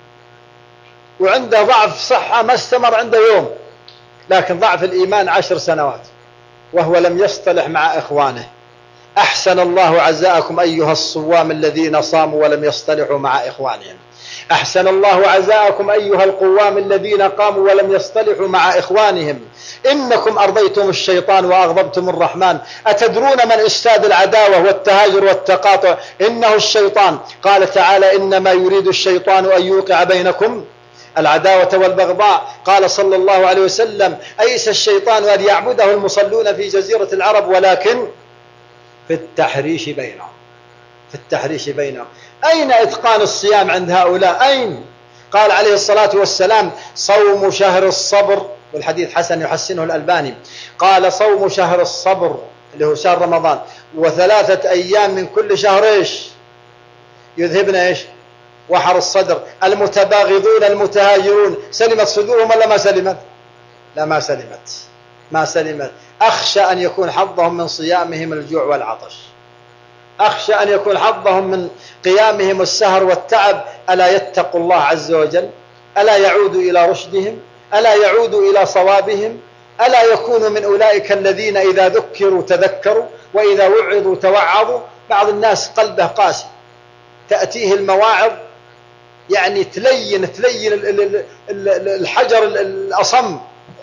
وعنده ضعف صحة ما استمر عنده يوم، لكن ضعف الإيمان عشر سنوات وهو لم يصطلح مع إخوانه. أحسن الله عزاءكم أيها الصوام الذين صاموا ولم يصطلحوا مع إخوانهم. أحسن الله عزاءكم أيها القوام الذين قاموا ولم يصطلحوا مع إخوانهم. إنكم أرضيتم الشيطان وأغضبتم الرحمن. أتدرون من استاد العداوة والتهاجر والتقاطع؟ إنه الشيطان. قال تعالى إنما يريد الشيطان أن يوقع بينكم العداوة والبغضاء. قال صلى الله عليه وسلم أيس الشيطان أن يعبده المصلون في جزيرة العرب ولكن في التحريش بينهم، في التحريش بينهم. أين إتقان الصيام عند هؤلاء؟ أين؟ قال عليه الصلاة والسلام صوم شهر الصبر، والحديث حسن يحسنه الألباني. قال صوم شهر الصبر اللي هو شهر رمضان وثلاثة أيام من كل شهر إيش؟ يذهبن إيش؟ وحر الصدر. المتباغضون المتهاجرون سلمت صدورهم ولا ما سلمت؟ لا، ما سلمت، ما سلمت. أخشى أن يكون حظهم من صيامهم الجوع والعطش، أخشى أن يكون حظهم من قيامهم السهر والتعب. ألا يتقوا الله عز وجل؟ ألا يعودوا إلى رشدهم؟ ألا يعودوا إلى صوابهم؟ ألا يكونوا من أولئك الذين إذا ذكروا تذكروا وإذا وعظوا توعظوا؟ بعض الناس قلبه قاسي، تأتيه المواعظ يعني تلين تلين الحجر الأصم،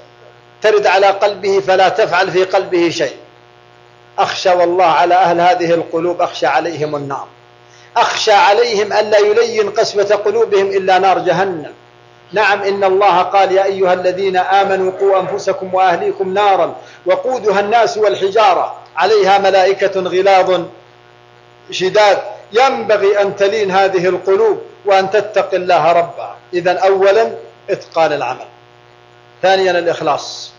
ترد على قلبه فلا تفعل في قلبه شيء. أخشى والله على أهل هذه القلوب، أخشى عليهم النار، أخشى عليهم أن لا يلين قسوة قلوبهم إلا نار جهنم. نعم، إن الله قال يا أيها الذين آمنوا قوا أنفسكم وأهليكم نارا وقودها الناس والحجارة عليها ملائكة غلاظ شداد. ينبغي أن تلين هذه القلوب وأن تتقي الله ربها. إذن أولا إتقان العمل، ثانيا الإخلاص،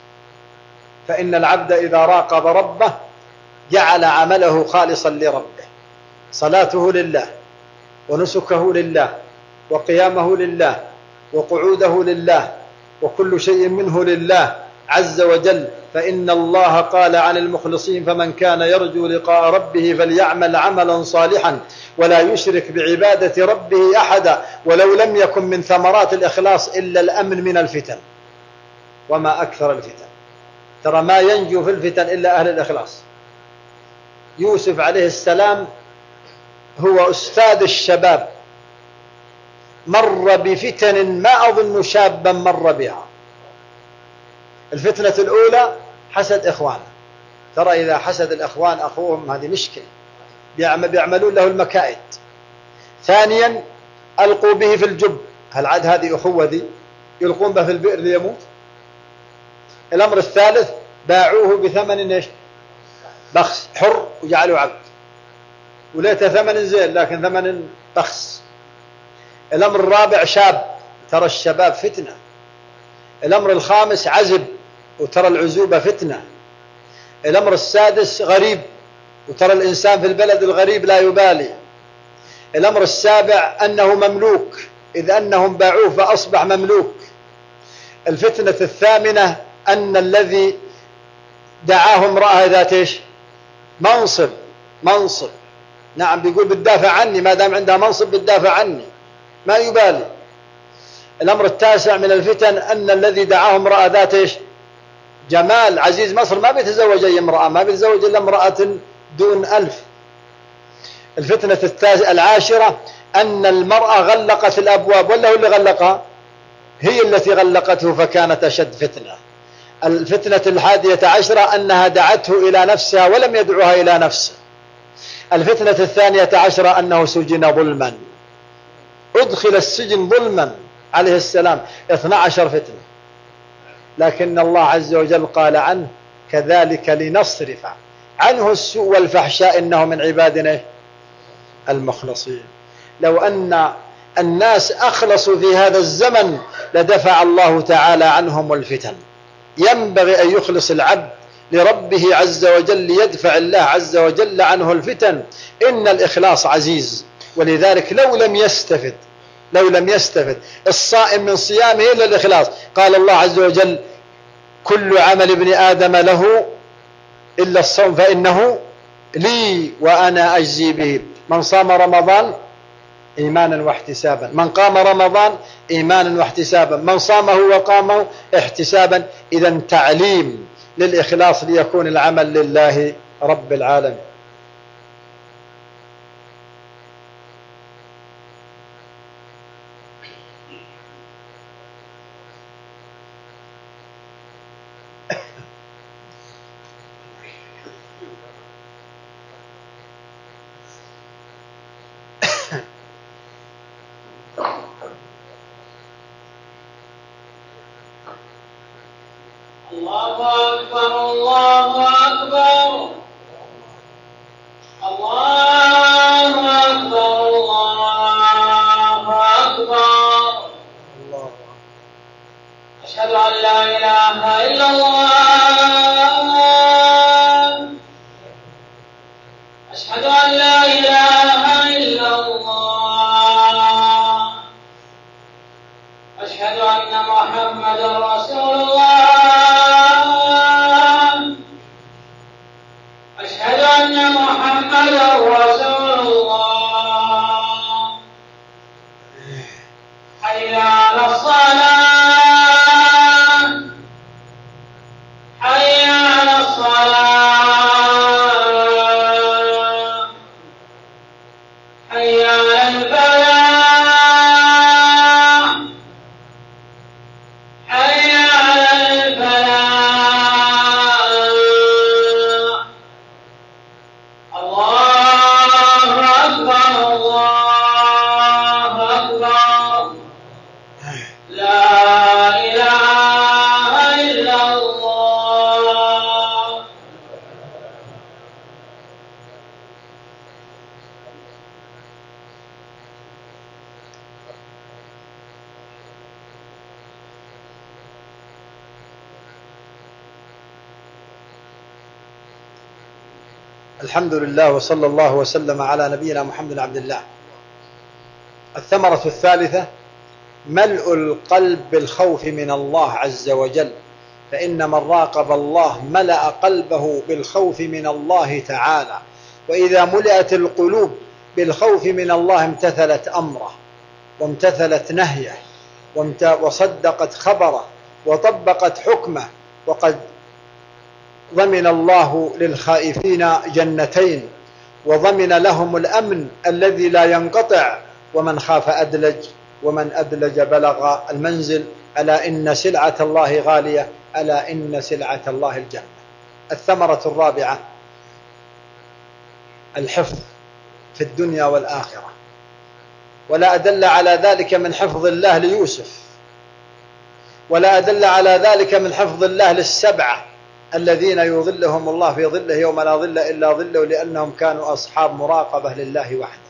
فإن العبد إذا راقب ربه جعل عمله خالصا لربه، صلاته لله ونسكه لله وقيامه لله وقعوده لله وكل شيء منه لله عز وجل، فإن الله قال عن المخلصين: فمن كان يرجو لقاء ربه فليعمل عملا صالحا ولا يشرك بعبادة ربه أحدا، ولو لم يكن من ثمرات الإخلاص إلا الأمن من الفتن. وما أكثر الفتن، ترى ما ينجو في الفتن إلا أهل الإخلاص. يوسف عليه السلام هو أستاذ الشباب، مر بفتن ما أظن شابا مر بها. الفتنة الأولى حسد إخوانه، ترى إذا حسد الإخوان أخوهم هذه مشكلة، بيعملون له المكائد. ثانيا ألقوا به في الجب، هل عاد هذه أخوة ذي؟ يلقون به في البئر ليموت. الأمر الثالث باعوه بثمن إيش؟ بخس، حر وجعلوا عبد، وليت ثمن زين لكن ثمن بخس. الأمر الرابع شاب، ترى الشباب فتنة. الأمر الخامس عزب، وترى العزوبة فتنة. الأمر السادس غريب، وترى الإنسان في البلد الغريب لا يبالي. الأمر السابع أنه مملوك، إذ أنهم باعوه فأصبح مملوك. الفتنة الثامنة أن الذي دعاه امرأة ذات إيش؟ منصب، منصب، نعم، بيقول بتدافع عني، ما دام عندها منصب بتدافع عني، ما يبالي. الأمر التاسع من الفتن أن الذي دعاه امرأة ذات إيش؟ جمال. عزيز مصر ما بيتزوج أي امرأة، ما بيتزوج إلا امرأة دون ألف. الفتنة العاشرة أن المرأة غلقت الأبواب، ولا هو اللي غلقها؟ هي التي غلقته فكانت أشد فتنة. الفتنة الحادية عشرة أنها دعته إلى نفسها ولم يدعوها إلى نفسه. الفتنة الثانية عشرة أنه سجن ظلما، أدخل السجن ظلما عليه السلام. اثنى عشر فتنة، لكن الله عز وجل قال عنه: كذلك لنصرف عنه السوء والفحشاء إنه من عبادنا المخلصين. لو أن الناس أخلصوا في هذا الزمن لدفع الله تعالى عنهم الفتن. ينبغي أن يخلص العبد لربه عز وجل ليدفع الله عز وجل عنه الفتن. إن الإخلاص عزيز، ولذلك لو لم يستفد لو لم يستفد الصائم من صيامه إلا الإخلاص. قال الله عز وجل: كل عمل ابن آدم له إلا الصوم فإنه لي وأنا أجزي به. من صام رمضان إيمانا واحتسابا، من قام رمضان إيمانا واحتسابا، من صامه وقامه احتسابا. إذا تعليم للإخلاص ليكون العمل لله رب العالمين. الله أكبر الله أكبر الله أكبر الله أكبر. أشهد أن لا إله إلا الله، أشهد أن لا إله إلا الله، أشهد أن محمدا رسول الله، أشهد أن محمدا رسول الله. حي على الصلاة، حي على الصلاة، حي على الفلاح، حي على الفلاح. الله أكبر الله أكبر. لا إله إلا الله. الحمد لله، وصلى الله وسلم على نبينا محمد عبد الله. الثمرة الثالثة ملء القلب بالخوف من الله عز وجل، فإن من راقب الله ملأ قلبه بالخوف من الله تعالى، وإذا ملأت القلوب بالخوف من الله امتثلت أمره وامتثلت نهيه وصدقت خبره وطبقت حكمه، وقد ضمن الله للخائفين جنتين وضمن لهم الأمن الذي لا ينقطع، ومن خاف أدلج ومن أدلج بلغ المنزل، ألا إن سلعة الله غالية، ألا إن سلعة الله الجنة. الثمرة الرابعة الحفظ في الدنيا والآخرة، ولا أدل على ذلك من حفظ الله ليوسف، ولا أدل على ذلك من حفظ الله للسبعة الذين يظلهم الله في ظله يوم لا ظل إلا ظله، لأنهم كانوا أصحاب مراقبة لله وحده.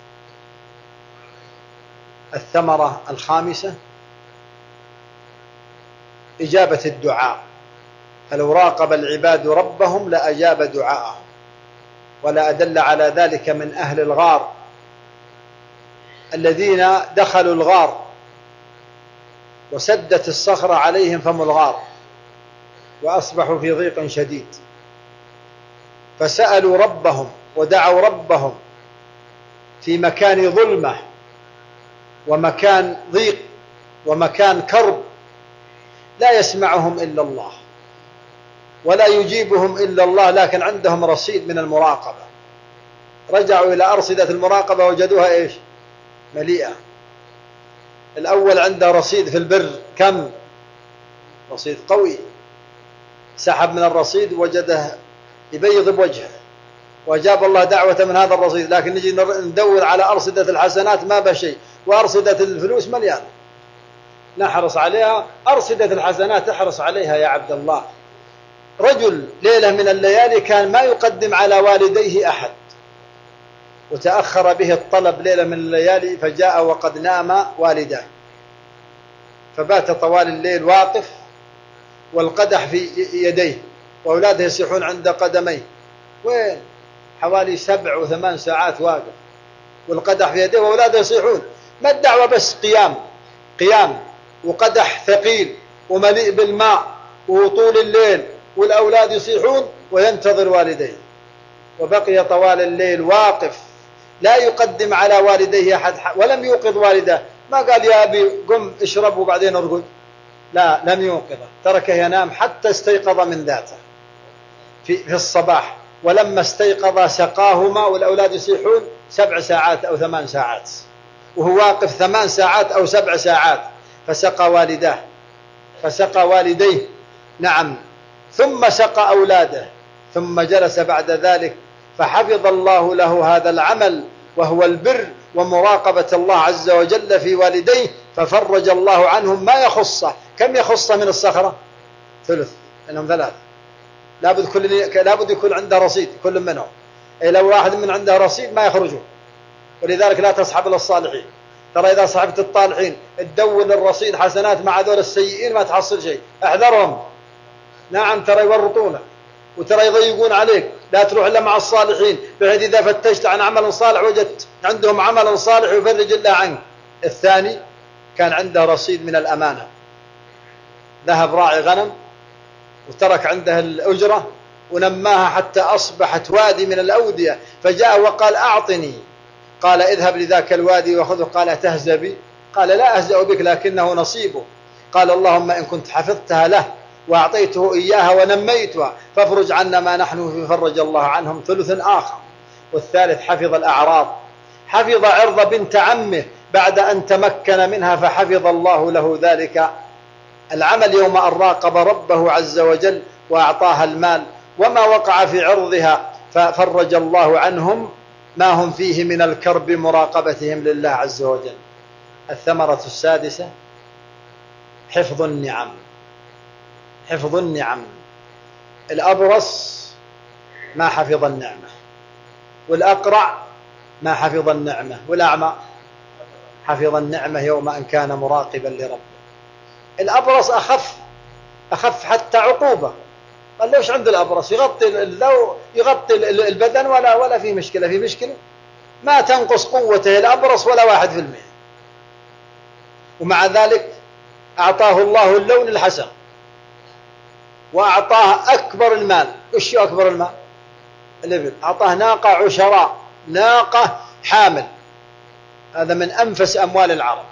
الثمرة الخامسة إجابة الدعاء، فلو راقب العباد ربهم لأجاب دعاءهم، ولا أدل على ذلك من أهل الغار الذين دخلوا الغار وسدت الصخرة عليهم فم الغار وأصبحوا في ضيق شديد، فسألوا ربهم ودعوا ربهم في مكان ظلمة ومكان ضيق ومكان كرب، لا يسمعهم إلا الله ولا يجيبهم إلا الله، لكن عندهم رصيد من المراقبة. رجعوا إلى أرصدة المراقبة وجدوها إيش؟ مليئة. الأول عنده رصيد في البر، كم؟ رصيد قوي، سحب من الرصيد وجده يبيض بوجهه، وأجاب الله دعوة من هذا الرصيد. لكن نجي ندور على أرصدة الحسنات ما بشيء، وأرصدة الفلوس مليانة، نحرص عليها. أرصدة الحسنات احرص عليها يا عبد الله. رجل ليلة من الليالي كان ما يقدم على والديه أحد، وتأخر به الطلب ليلة من الليالي، فجاء وقد نام والداه، فبات طوال الليل واقف والقدح في يديه وأولاده يصيحون عند قدميه. وين؟ حوالي سبع وثمان ساعات واقف والقدح في يديه وأولاده يصيحون. ما الدعوة بس قيام قيام وقدح ثقيل ومليء بالماء وطول الليل والأولاد يصيحون وينتظر والديه، وبقي طوال الليل واقف لا يقدم على والديه أحد، ولم يوقظ والده. ما قال يا أبي قم اشرب وبعدين ارقد، لا، لم يوقظه، تركه ينام حتى استيقظ من ذاته في, في الصباح. ولما استيقظ سقاهما والأولاد يصيحون سبع ساعات أو ثمان ساعات، وهو واقف ثمان ساعات أو سبع ساعات، فسقى والداه فسقى والديه نعم، ثم سقى أولاده، ثم جلس بعد ذلك فحفظ الله له هذا العمل وهو البر ومراقبة الله عز وجل في والديه، ففرج الله عنهم ما يخصه. كم يخصه من الصخرة؟ ثلث، إنهم ثلاثة، لابد كل لابد يكون عنده رصيد كل منهم. أي لو واحد من عنده رصيد ما يخرجوا، ولذلك لا تصحب إلى الصالحين. ترى إذا صحبت الطالحين تدون الرصيد حسنات مع ذول السيئين ما تحصل شيء، احذرهم. نعم، ترى يورطونك وترى يضيقون عليك، لا تروح إلا مع الصالحين، بحيث إذا فتشت عن عمل صالح وجدت عندهم عمل صالح يفرج الله عنك. الثاني كان عنده رصيد من الأمانة، ذهب راعي غنم وترك عنده الأجرة ونماها حتى أصبحت وادي من الأودية، فجاء وقال أعطني، قال اذهب لذاك الوادي وخذه، قال أتهزأ بي؟ قال لا أهزأ بك لكنه نصيبه. قال اللهم إن كنت حفظتها له وأعطيته إياها ونميتها فافرج عنا ما نحن فيه، فرج الله عنهم ثلث آخر. والثالث حفظ الأعراض، حفظ عرض بنت عمه بعد أن تمكن منها، فحفظ الله له ذلك العمل يوم أن راقب ربه عز وجل وأعطاها المال وما وقع في عرضها، ففرج الله عنهم ما هم فيه من الكرب مراقبتهم لله عز وجل. الثمرة السادسة حفظ النعم، حفظ النعم. الأبرص ما حفظ النعمة، والأقرع ما حفظ النعمة، والأعمى حفظ النعمة يوم أن كان مراقبا لربه. الأبرص أخف أخف حتى عقوبة. قال ليش عند الأبرص يغطي لو يغطي البدن ولا ولا في مشكلة، في مشكلة ما تنقص قوته الأبرص ولا واحد في المئة، ومع ذلك أعطاه الله اللون الحسن وأعطاه أكبر المال. وش أكبر المال؟ الإبل. أعطاه ناقة عشراء، ناقة حامل، هذا من أنفس أموال العرب.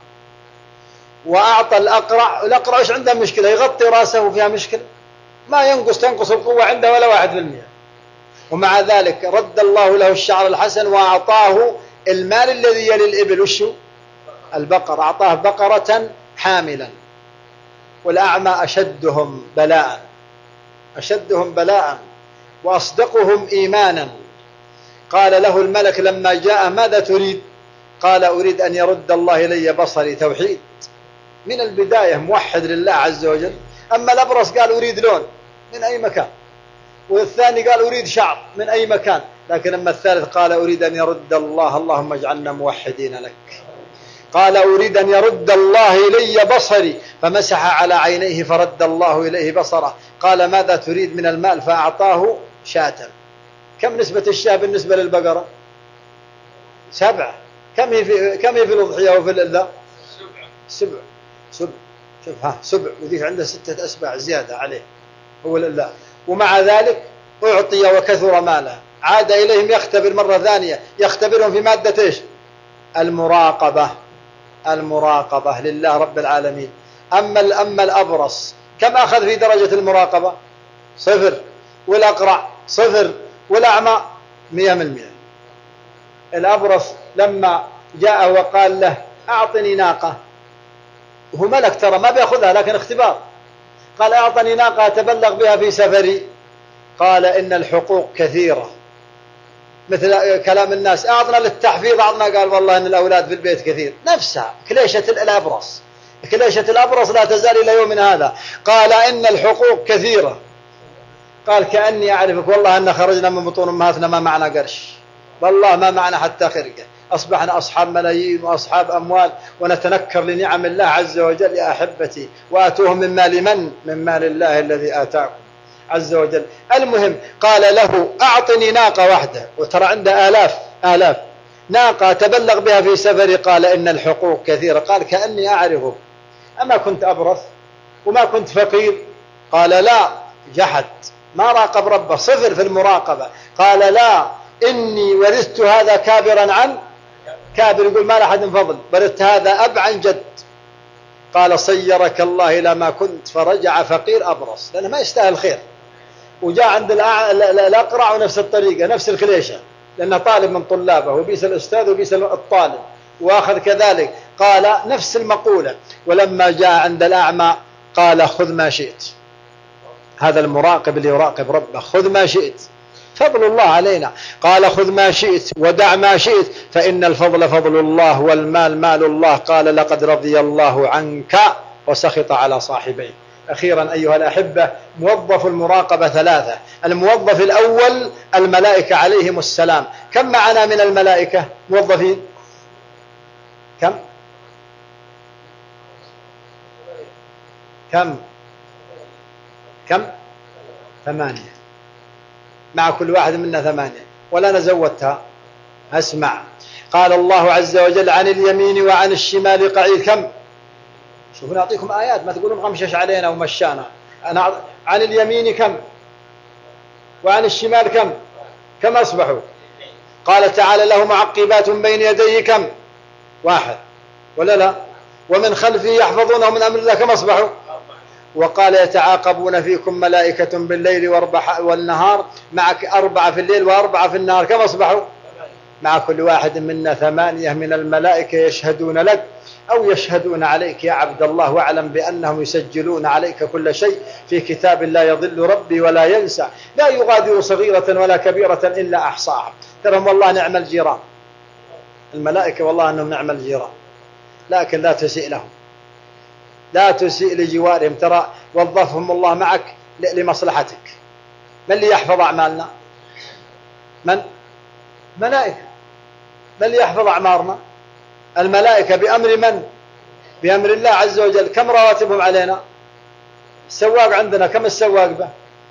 وأعطى الأقرع، الأقرع إيش عنده مشكلة؟ يغطي رأسه وفيها مشكلة، ما ينقص تنقص القوة عنده ولا واحد في المئة. ومع ذلك رد الله له الشعر الحسن وأعطاه المال الذي يلي الإبل. وشو؟ البقر. أعطاه بقرة حاملا. والأعمى أشدهم بلاء، أشدهم بلاء وأصدقهم إيمانا. قال له الملك لما جاء ماذا تريد؟ قال أريد أن يرد الله إلي بصري. توحيد من البداية، موحد لله عز وجل. أما الأبرص قال أريد لون، من أي مكان. والثاني قال أريد شعر، من أي مكان. لكن أما الثالث قال أريد أن يرد الله، اللهم اجعلنا موحدين لك. قال أريد أن يرد الله إلي بصري، فمسح على عينيه فرد الله إليه بصره. قال ماذا تريد من المال؟ فأعطاه شاة. كم نسبة الشاة بالنسبة للبقرة؟ سبعة. كم هي في كم هي في الأضحية وفي الإذا؟ سبع. سبع. شوف ها، سبع، وذيك عنده ستة أسباع زيادة عليه هو الإذا. ومع ذلك أعطي وكثر ماله. عاد إليهم يختبر مرة ثانية، يختبرهم في مادة إيش؟ المراقبة. المراقبة لله رب العالمين. أما أما الأبرص كم أخذ في درجة المراقبة؟ صفر. والأقرع صفر. والأعمى مئة من المئة. الأبرص لما جاء وقال له أعطني ناقة، وهو ملك ترى ما بيأخذها لكن اختبار، قال أعطني ناقة أتبلغ بها في سفري. قال إن الحقوق كثيرة، مثل كلام الناس أعطنا للتحفيظ أعطنا، قال والله إن الأولاد في البيت كثير. نفسها كليشة الأبرص، كليشة الأبرص لا تزال إلى يومنا هذا. قال إن الحقوق كثيرة. قال كأني أعرفك، والله أن خرجنا من بطون أمهاتنا ما معنا قرش، والله ما معنا حتى خرقة، أصبحنا أصحاب ملايين وأصحاب أموال ونتنكر لنعم الله عز وجل. يا أحبتي وآتوهم من مال من؟ من مال الله الذي آتاكم عز وجل. المهم قال له أعطني ناقة واحدة، وترى عنده آلاف آلاف ناقة تبلغ بها في سفري. قال إن الحقوق كثيرة. قال كأني أعرفه، أما كنت أبرص وما كنت فقير؟ قال لا، جحد، ما راقب ربه، صفر في المراقبة. قال لا، إني ورثت هذا كابرا عن كابر، يقول ما لأحد فضل، ورثت هذا أب عن جد. قال صيرك الله إلى ما كنت، فرجع فقير أبرص لأنه ما يستاهل خير. وجاء عند الأقرع ونفس الطريقة، نفس الكليشة، لأنه طالب من طلابه، وبيس الأستاذ وبيس الطالب، وآخذ كذلك. قال نفس المقولة. ولما جاء عند الأعمى قال خذ ما شئت. هذا المراقب اللي يراقب ربه، خذ ما شئت، فضل الله علينا. قال خذ ما شئت ودع ما شئت، فإن الفضل فضل الله والمال مال الله. قال لقد رضي الله عنك وسخط على صاحبيه. أخيرا أيها الأحبة، موظف المراقبة ثلاثة. الموظف الأول الملائكة عليهم السلام. كم معنا من الملائكة موظفين؟ كم؟ كم؟ كم؟ ثمانية. مع كل واحد منا ثمانية، ولا نزودتها. اسمع، قال الله عز وجل عن اليمين وعن الشمال قعيد. كم؟ شوفوا نعطيكم آيات، ما تقولون غمشش علينا ومشانا. أنا عن اليمين كم؟ وعن الشمال كم؟ كم أصبحوا؟ قال تعالى له معقبات بين يديه كم؟ واحد ولا لا؟ ومن خلفه يحفظونه من أمر الله كم أصبحوا؟ وقال يتعاقبون فيكم ملائكة بالليل والنهار، معك أربعة في الليل وأربعة في النهار، كم أصبحوا؟ مع كل واحد منا ثمانية من الملائكة يشهدون لك أو يشهدون عليك يا عبد الله. واعلم بأنهم يسجلون عليك كل شيء في كتاب لا يضل ربي ولا ينسى، لا يغادر صغيرة ولا كبيرة إلا أحصاها. ترهم والله نعم الجيران الملائكة، والله أنهم نعم الجيران، لكن لا تسيء لهم، لا تسيء لجوارهم. ترى وظفهم الله معك لمصلحتك. من اللي يحفظ أعمالنا؟ من؟ ملائكة. من اللي يحفظ أعمارنا؟ الملائكة. بأمر من؟ بأمر الله عز وجل. كم رواتبهم علينا؟ السواق عندنا كم السواق به؟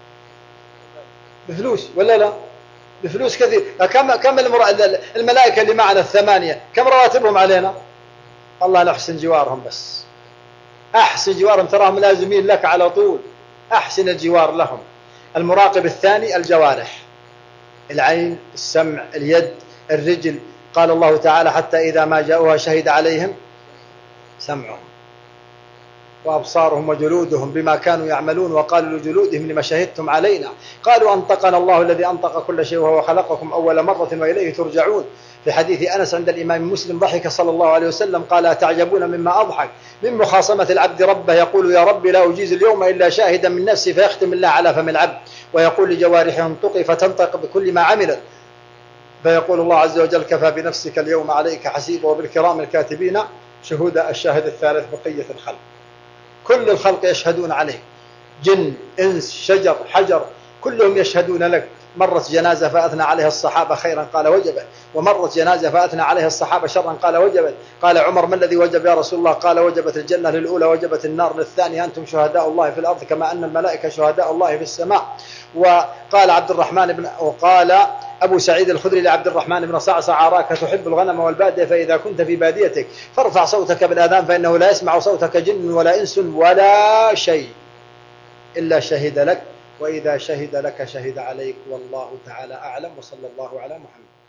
بفلوس ولا لا؟ بفلوس كثير. كم كم الملائكة اللي معنا الثمانية كم رواتبهم علينا؟ الله نحسن جوارهم بس. أحسن جوارهم تراهم لازمين لك على طول، أحسن الجوار لهم. المراقب الثاني الجوارح، العين، السمع، اليد، الرجل. قال الله تعالى حتى إذا ما جاءوها شهد عليهم سمعهم وأبصارهم وجلودهم بما كانوا يعملون وقالوا لجلودهم لما شهدتم علينا قالوا أنطقنا الله الذي أنطق كل شيء وهو خلقكم أول مرة وإليه ترجعون. في حديث أنس عند الإمام مسلم ضحك صلى الله عليه وسلم قال أتعجبون مما أضحك من مخاصمة العبد ربه يقول يا رب لا أجيز اليوم إلا شاهدا من نفسي فيختم الله على فم العبد ويقول لجوارحه انطقي فتنطق بكل ما عملت فيقول الله عز وجل كفى بنفسك اليوم عليك حسيبا وبالكرام الكاتبين شهودا. الشاهد الثالث بقية الخلق، كل الخلق يشهدون عليك، جن، إنس، شجر، حجر، كلهم يشهدون لك. مرت جنازة فأثنى عليها الصحابة خيرا قال وجبت، ومرت جنازة فأثنى عليها الصحابة شرا قال وجبت. قال عمر ما الذي وجب يا رسول الله؟ قال وجبت الجنة للأولى وجبت النار للثانية، أنتم شهداء الله في الأرض كما أن الملائكة شهداء الله في السماء. وقال عبد الرحمن بن وقال أبو سعيد الخدري لعبد الرحمن بن صعصع أراك تحب الغنم والبادية فإذا كنت في باديتك فارفع صوتك بالآذان فإنه لا يسمع صوتك جن ولا إنس ولا شيء إلا شهد لك، وإذا شهد لك شهد عليك، والله تعالى أعلم، وصلى الله على محمد.